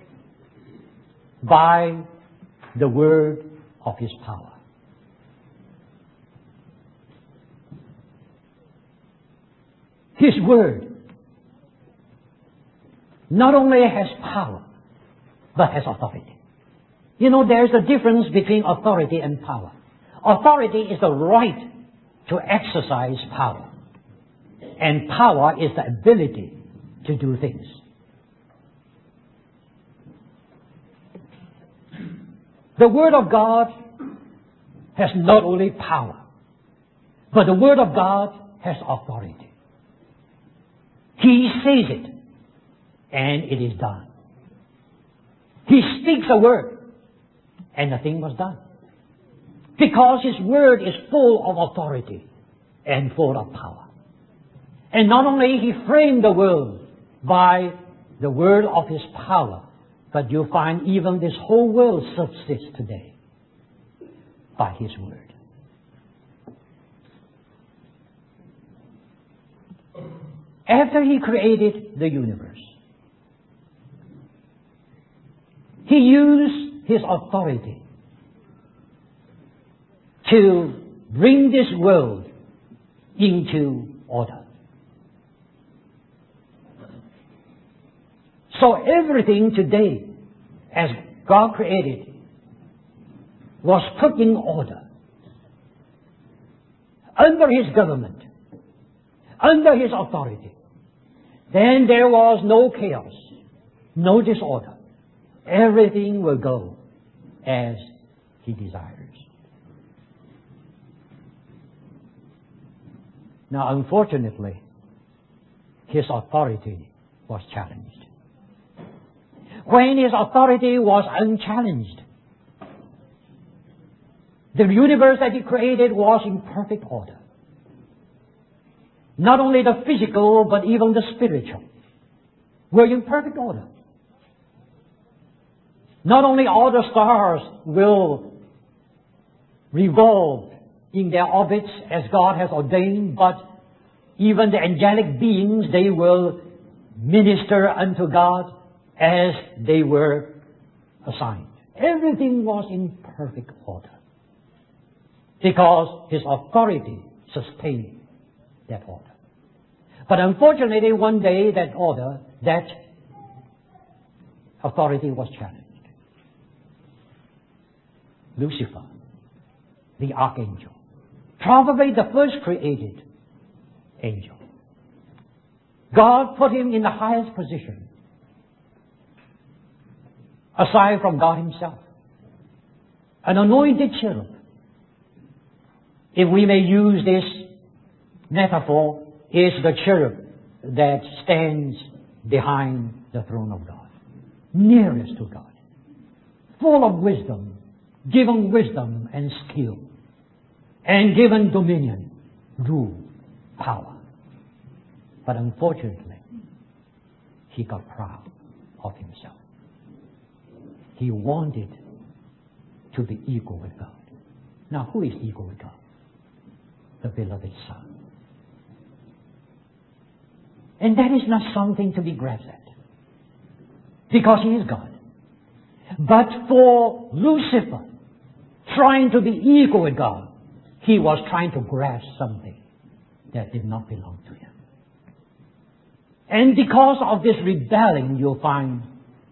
by the word of His power. His word not only has power, but has authority. You know, there's a difference between authority and power. Authority is the right to exercise power. And power is the ability to do things. The Word of God has not only power, but the Word of God has authority. He says it, and it is done. He speaks a word, and the thing was done. Because His Word is full of authority and full of power. And not only He framed the world by the word of His power, but you find even this whole world subsists today by His word. After He created the universe, He used His authority to bring this world into order. So everything today, as God created, was put in order. Under His government, under His authority. Then there was no chaos, no disorder. Everything will go as He desires. Now, unfortunately, His authority was challenged. When His authority was unchallenged, The universe that He created was in perfect order. Not only the physical, but even the spiritual were in perfect order. Not only all the stars will revolve in their orbits as God has ordained, but even the angelic beings, they will minister unto God as they were assigned. Everything was in perfect order because His authority sustained that order. But unfortunately, one day that order, that authority was challenged. Lucifer, the archangel, probably the first created angel. God put him in the highest position, aside from God Himself. An anointed cherub. If we may use this metaphor, is the cherub that stands behind the throne of God, nearest to God, full of wisdom, given wisdom and skill, and given dominion, rule, power. But unfortunately, he got proud of himself. He wanted to be equal with God. Now, who is equal with God? The beloved Son. And that is not something to be grasped at, because He is God. But for Lucifer, trying to be equal with God, he was trying to grasp something that did not belong to him. And because of this rebellion, you'll find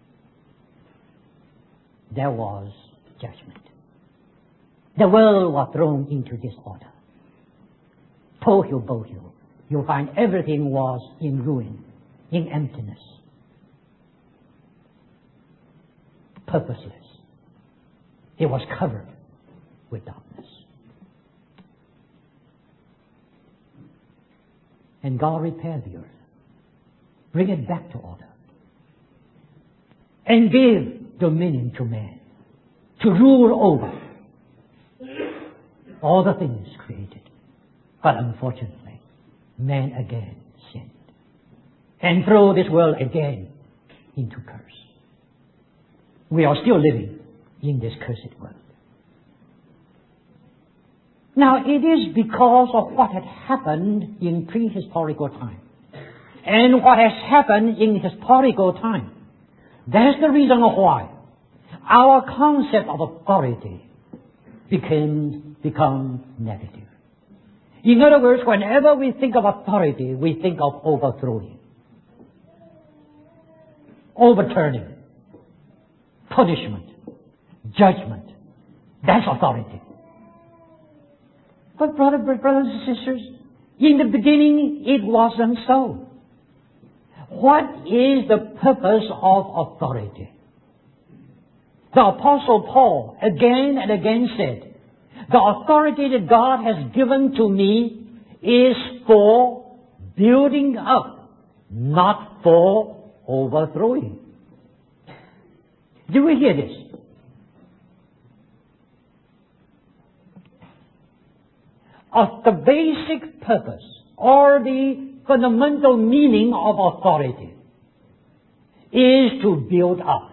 there was judgment. The world was thrown into disorder. Tohu bohu. You'll find everything was in ruin, in emptiness, purposeless. It was covered with darkness. And God repaired the earth, bring it back to order, and give dominion to man to rule over all the things created. But unfortunately, man again sinned and threw this world again into curse. We are still living in this cursed world. Now, it is because of what had happened in prehistorical time and what has happened in historical time. That's the reason why our concept of authority became become negative. In other words, whenever we think of authority, we think of overthrowing, overturning, punishment, judgment. That's authority. But brother, brothers and sisters, in the beginning it wasn't so. What is the purpose of authority? The Apostle Paul again and again said, the authority that God has given to me is for building up, not for overthrowing. Do we hear this? Of the basic purpose or the fundamental meaning of authority is to build up.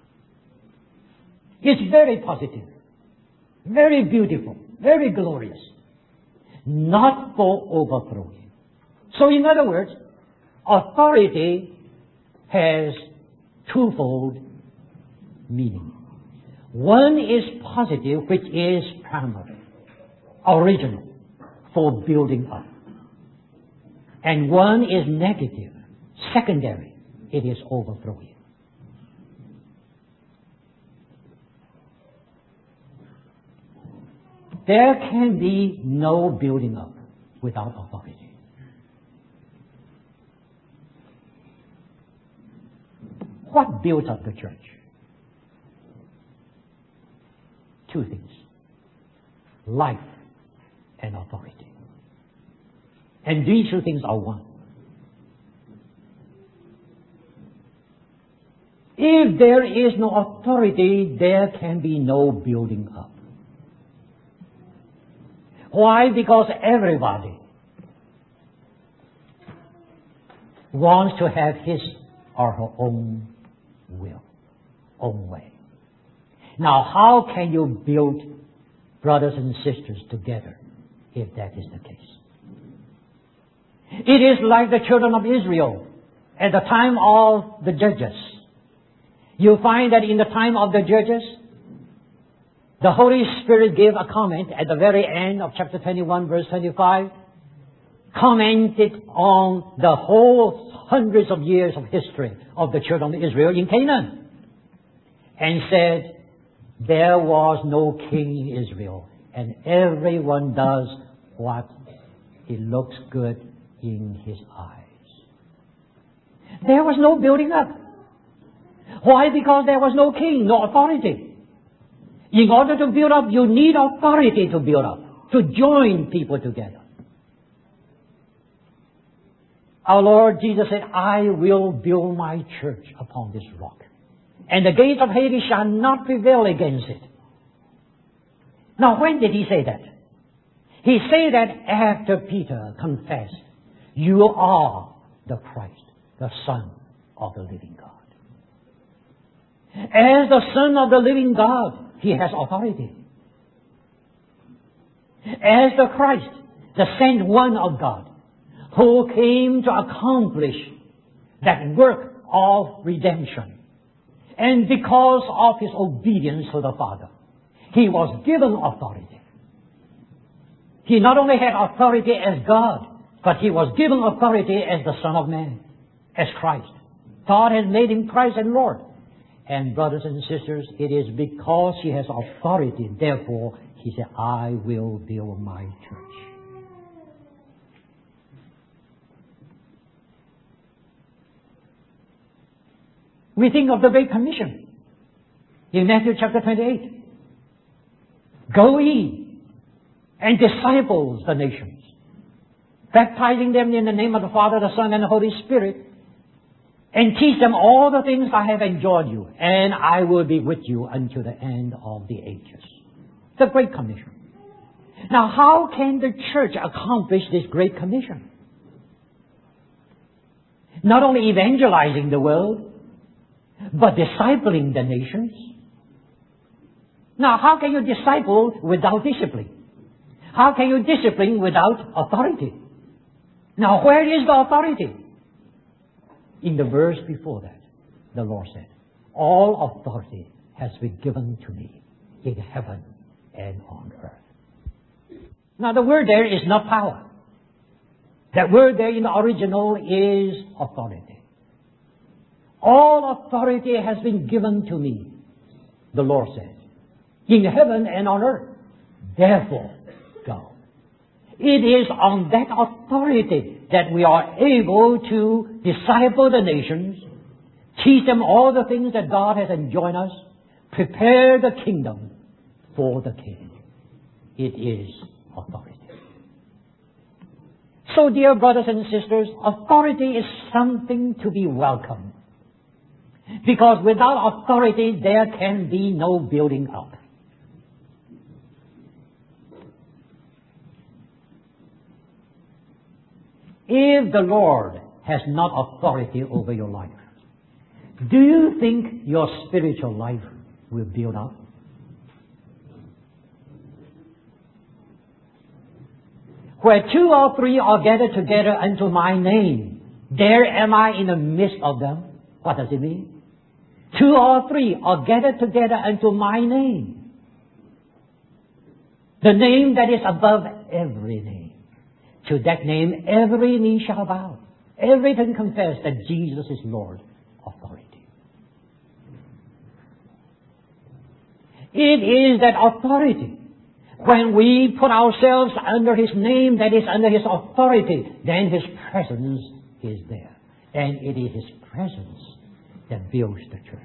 It's very positive, very beautiful, very glorious, not for overthrowing. So in other words, authority has twofold meaning. One is positive, which is primary, original, for building up. And one is negative, secondary, it is overthrowing. There can be no building up without authority. What builds up the church? Two things: life and authority. And these two things are one. If there is no authority, there can be no building up. Why? Because everybody wants to have his or her own will, own way. Now, how can you build brothers and sisters together if that is the case? It is like the children of Israel at the time of the judges. You find that in the time of the judges, the Holy Spirit gave a comment at the very end of chapter twenty-one, verse twenty-five, commented on the whole hundreds of years of history of the children of Israel in Canaan, and said, there was no king in Israel, and everyone does what it looks good in his eyes. There was no building up. Why? Because there was no king, no authority. In order to build up, you need authority to build up, to join people together. Our Lord Jesus said, I will build my church upon this rock, and the gates of Hades shall not prevail against it. Now, when did he say that? He said that after Peter confessed, you are the Christ, the Son of the living God. As the Son of the living God, he has authority. As the Christ, the sent one of God, who came to accomplish that work of redemption. And because of his obedience to the Father, he was given authority. He not only had authority as God, but he was given authority as the Son of Man, as Christ. God has made him Christ and Lord. And brothers and sisters, it is because he has authority, therefore, he said, I will build my church. We think of the Great Commission in Matthew chapter twenty-eight. Go ye and disciple the nations, baptizing them in the name of the Father, the Son, and the Holy Spirit, and teach them all the things I have enjoined you, and I will be with you until the end of the ages. The Great Commission. Now, how can the church accomplish this Great Commission? Not only evangelizing the world, but discipling the nations. Now, how can you disciple without discipline? How can you discipline without authority? Now, where is the authority? In the verse before that, the Lord said, all authority has been given to me in heaven and on earth. Now, the word there is not power. That word there in the original is authority. All authority has been given to me, the Lord said, in heaven and on earth. Therefore, go. It is on that authority that we are able to disciple the nations, teach them all the things that God has enjoined us, prepare the kingdom for the King. It is authority. So, dear brothers and sisters, authority is something to be welcomed. Because without authority, there can be no building up. If the Lord has not authority over your life, do you think your spiritual life will build up? Where two or three are gathered together unto my name, there am I in the midst of them. What does it mean? Two or three are gathered together unto my name. The name that is above every name. To that name, every knee shall bow. Every tongue confess that Jesus is Lord. Authority. It is that authority. When we put ourselves under His name, that is under His authority, then His presence is there. And it is His presence that builds the church.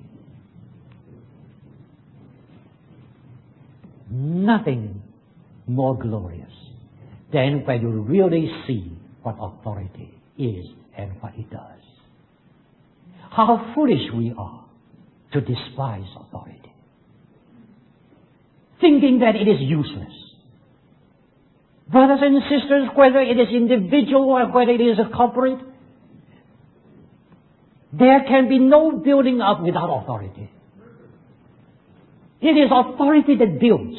Nothing more glorious than when you really see what authority is and what it does. How foolish we are to despise authority, thinking that it is useless. Brothers and sisters, whether it is individual or whether it is a corporate, there can be no building up without authority. It is authority that builds.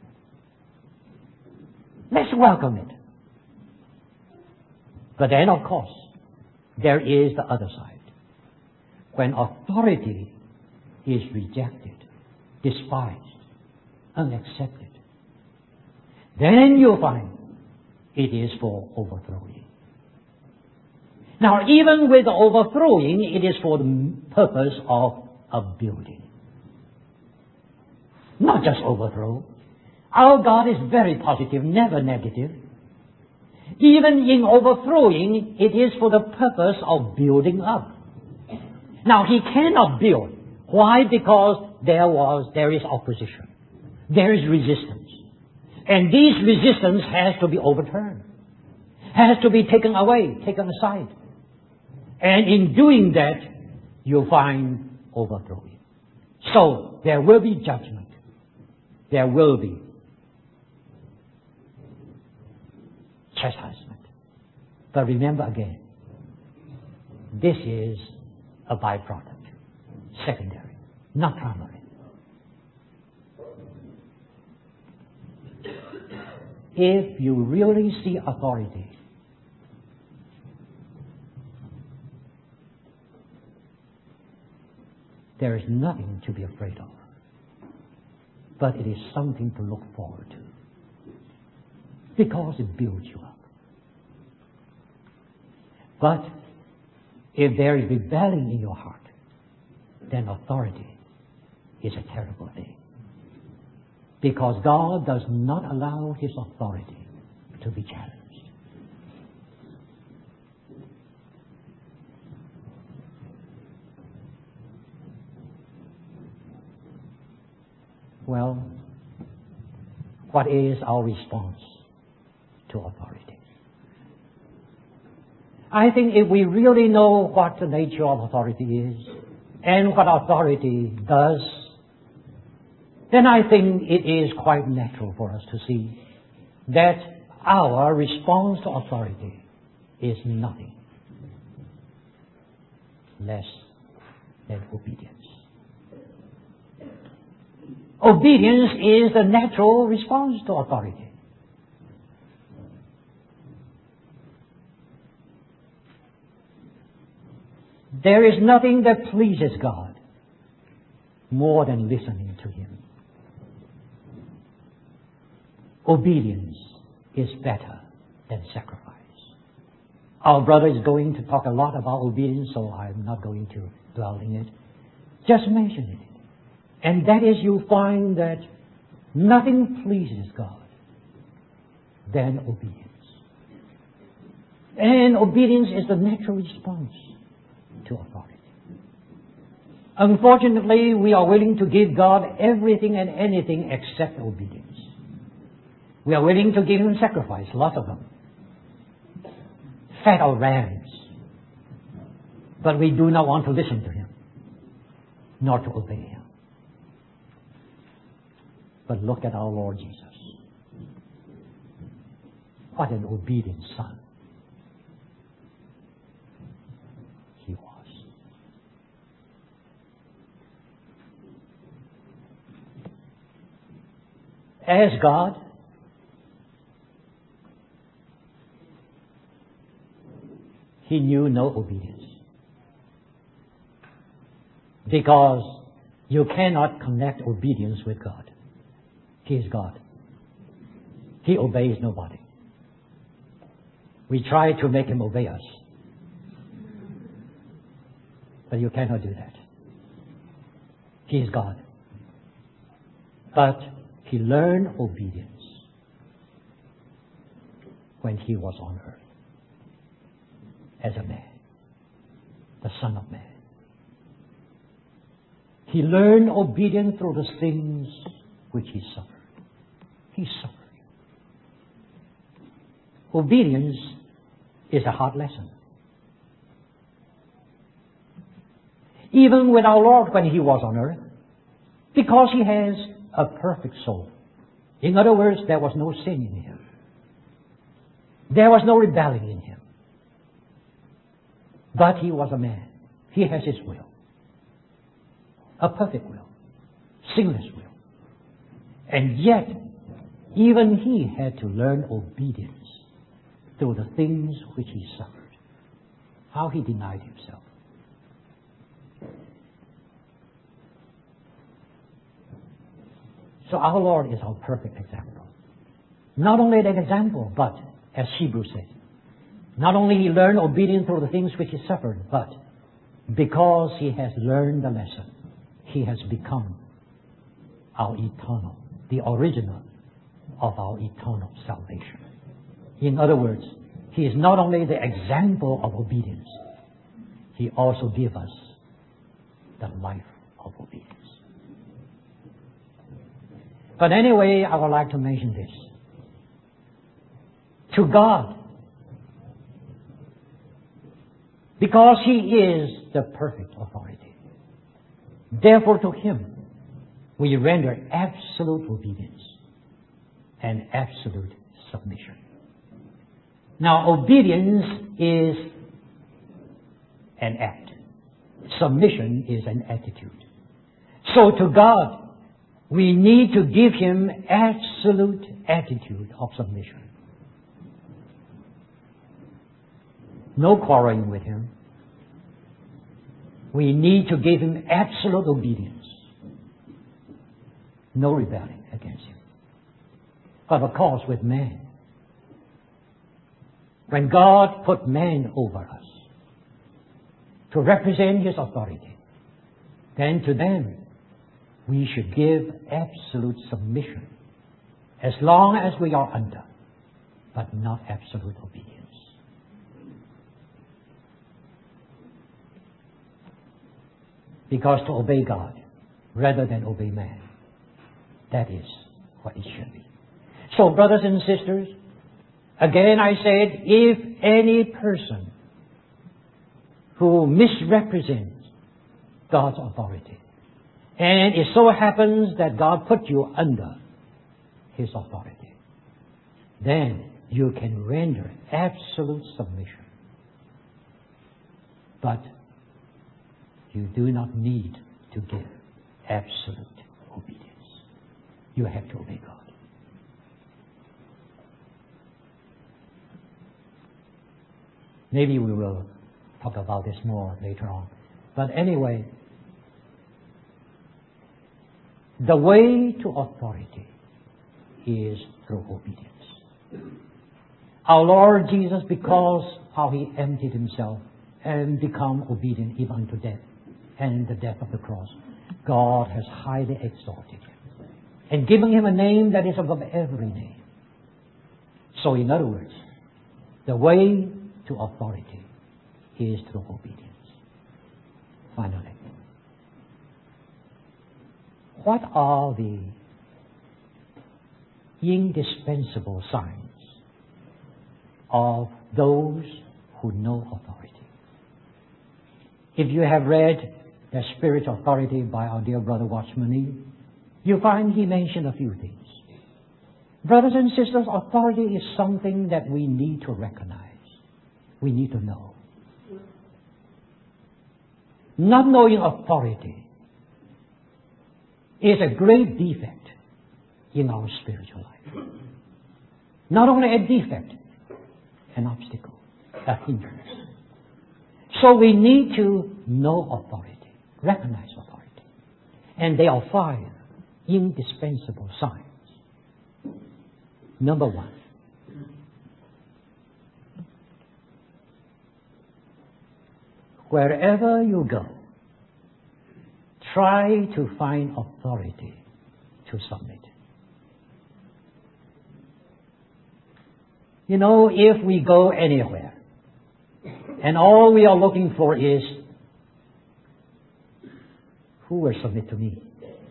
Let's welcome it. But then, of course, there is the other side. When authority is rejected, despised, unaccepted, then you'll find it is for overthrowing. Now, even with the overthrowing, it is for the purpose of a building. Not just overthrow. Our God is very positive, never negative. Even in overthrowing, it is for the purpose of building up. Now, He cannot build. Why? Because there was, there is opposition. There is resistance. And this resistance has to be overturned. Has to be taken away, taken aside. And in doing that, you'll find overthrowing. So, there will be judgment. There will be chastisement. But remember again, this is a byproduct, secondary, not primary. If you really see authority, there is nothing to be afraid of. But it is something to look forward to. Because it builds you up. But if there is rebellion in your heart, then authority is a terrible thing. Because God does not allow His authority to be challenged. Well, what is our response to authority? I think if we really know what the nature of authority is and what authority does, then I think it is quite natural for us to see that our response to authority is nothing less than obedience. Obedience is the natural response to authority. There is nothing that pleases God more than listening to Him. Obedience is better than sacrifice. Our brother is going to talk a lot about obedience, so I'm not going to dwell in it. Just mention it. And that is, you find that nothing pleases God than obedience. And obedience is the natural response to authority. Unfortunately, we are willing to give God everything and anything except obedience. We are willing to give Him sacrifice, lots of them. Fat of rams. But we do not want to listen to Him, nor to obey Him. But look at our Lord Jesus. What an obedient Son He was. As God, He knew no obedience. Because you cannot connect obedience with God. He is God. He obeys nobody. We try to make Him obey us. But you cannot do that. He is God. But He learned obedience when He was on earth as a man, the Son of Man. He learned obedience through the things which He suffered. He suffered. Obedience is a hard lesson. Even with our Lord when He was on earth, because He has a perfect soul. In other words, there was no sin in Him. There was no rebellion in him. But he was a man. He has his will. A perfect will. Sinless will. And yet, even he had to learn obedience through the things which he suffered. How he denied himself. So our Lord is our perfect example. Not only that example, but as Hebrews said, not only he learned obedience through the things which he suffered, but because he has learned the lesson, he has become our eternal, the original of our eternal salvation. In other words, he is not only the example of obedience, he also gives us the life of obedience. But anyway, I would like to mention this. To God, because he is the perfect authority, therefore to him we render absolute obedience and absolute submission. Now, obedience is an act. Submission is an attitude. So to God, we need to give him absolute attitude of submission. No quarreling with him. We need to give him absolute obedience. No rebelling against him. But of course with man, when God put man over us to represent his authority, then to them we should give absolute submission as long as we are under, but not absolute obedience. Because to obey God rather than obey man, that is what it should be. So, brothers and sisters, again I said, if any person who misrepresents God's authority, and it so happens that God put you under his authority, then you can render absolute submission. But you do not need to give absolute obedience. You have to obey God. Maybe we will talk about this more later on. But anyway, the way to authority is through obedience. Our Lord Jesus, because how he emptied himself and become obedient even unto death, and the death of the cross, God has highly exalted him and given him a name that is above every name. So in other words, the way to authority is through obedience. Finally, what are the indispensable signs of those who know authority? If you have read The Spiritual Authority by our dear brother Watchman Nee, you find he mentioned a few things. Brothers and sisters, authority is something that we need to recognize. We need to know. Not knowing authority is a great defect in our spiritual life. Not only a defect, an obstacle, a hindrance. So we need to know authority, recognize authority. And there are five indispensable signs. Number one, wherever you go, try to find authority to submit. You know, if we go anywhere, and all we are looking for is, who will submit to me?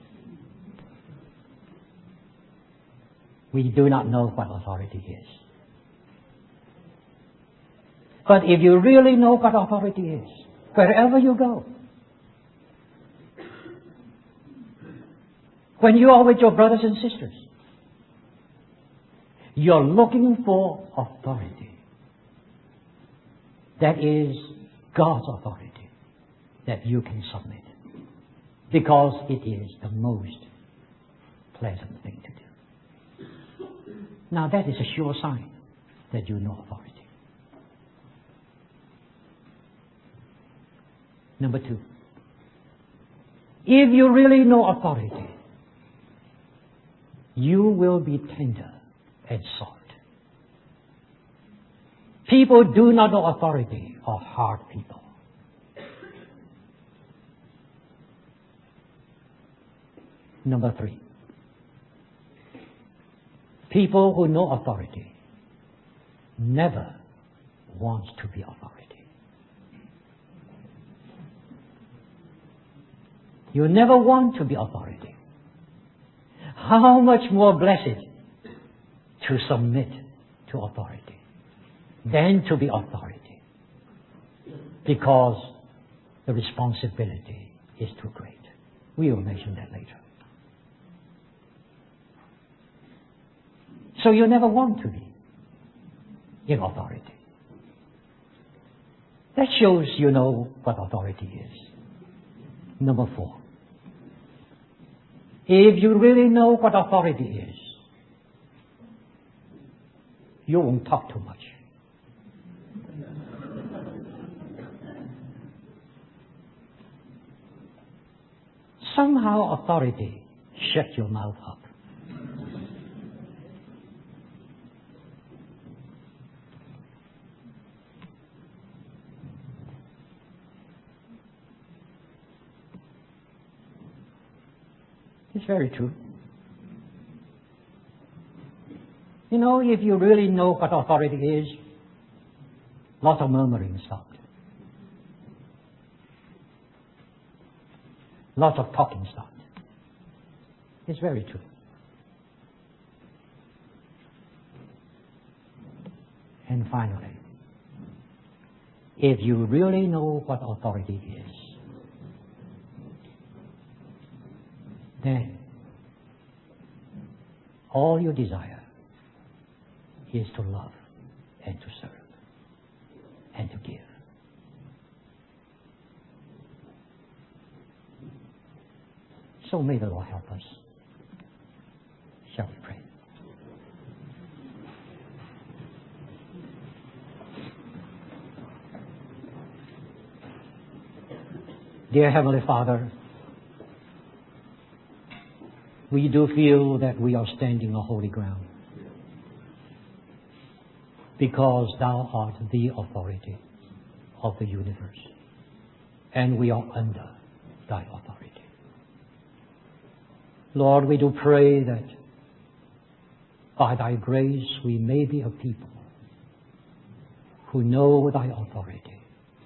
We do not know what authority is. But if you really know what authority is, wherever you go, when you are with your brothers and sisters, You're looking for authority. That is God's authority that you can submit. Because it is the most pleasant thing to do. Now that is a sure sign that you know authority. Number two, if you really know authority, you will be tender and soft. People do not know authority are hard people. Number three, people who know authority never want to be authority. You never want to be authority. How much more blessed to submit to authority than to be authority, because the responsibility is too great. We will mention that later. So you never want to be in authority. That shows you know what authority is. Number four, if you really know what authority is, you won't talk too much. Somehow authority shuts your mouth up. It's very true. You know, if you really know what authority is, lots of murmuring stopped. Lots of talking stopped. It's very true. And finally, if you really know what authority is, then all you desire is to love and to serve and to give. So may the Lord help us. Shall we pray? Dear Heavenly Father, we do feel that we are standing on holy ground because Thou art the authority of the universe, and we are under Thy authority. Lord, we do pray that by Thy grace we may be a people who know Thy authority,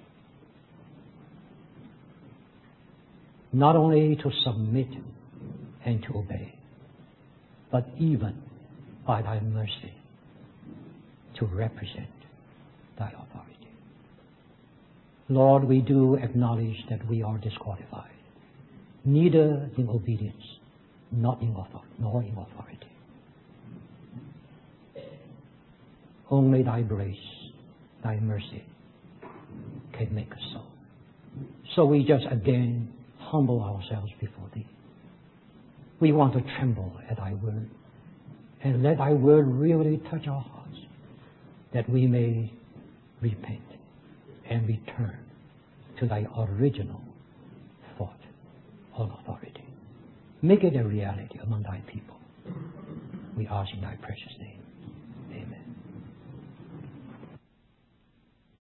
not only to submit and to obey, but even by Thy mercy to represent Thy authority. Lord, we do acknowledge that we are disqualified, neither in obedience, not in authority, nor in authority. Only Thy grace, Thy mercy can make us so. So we just again humble ourselves before Thee. We want to tremble at Thy word and let Thy word really touch our hearts, that we may repent and return to Thy original thought on authority. Make it a reality among Thy people. We ask in Thy precious name.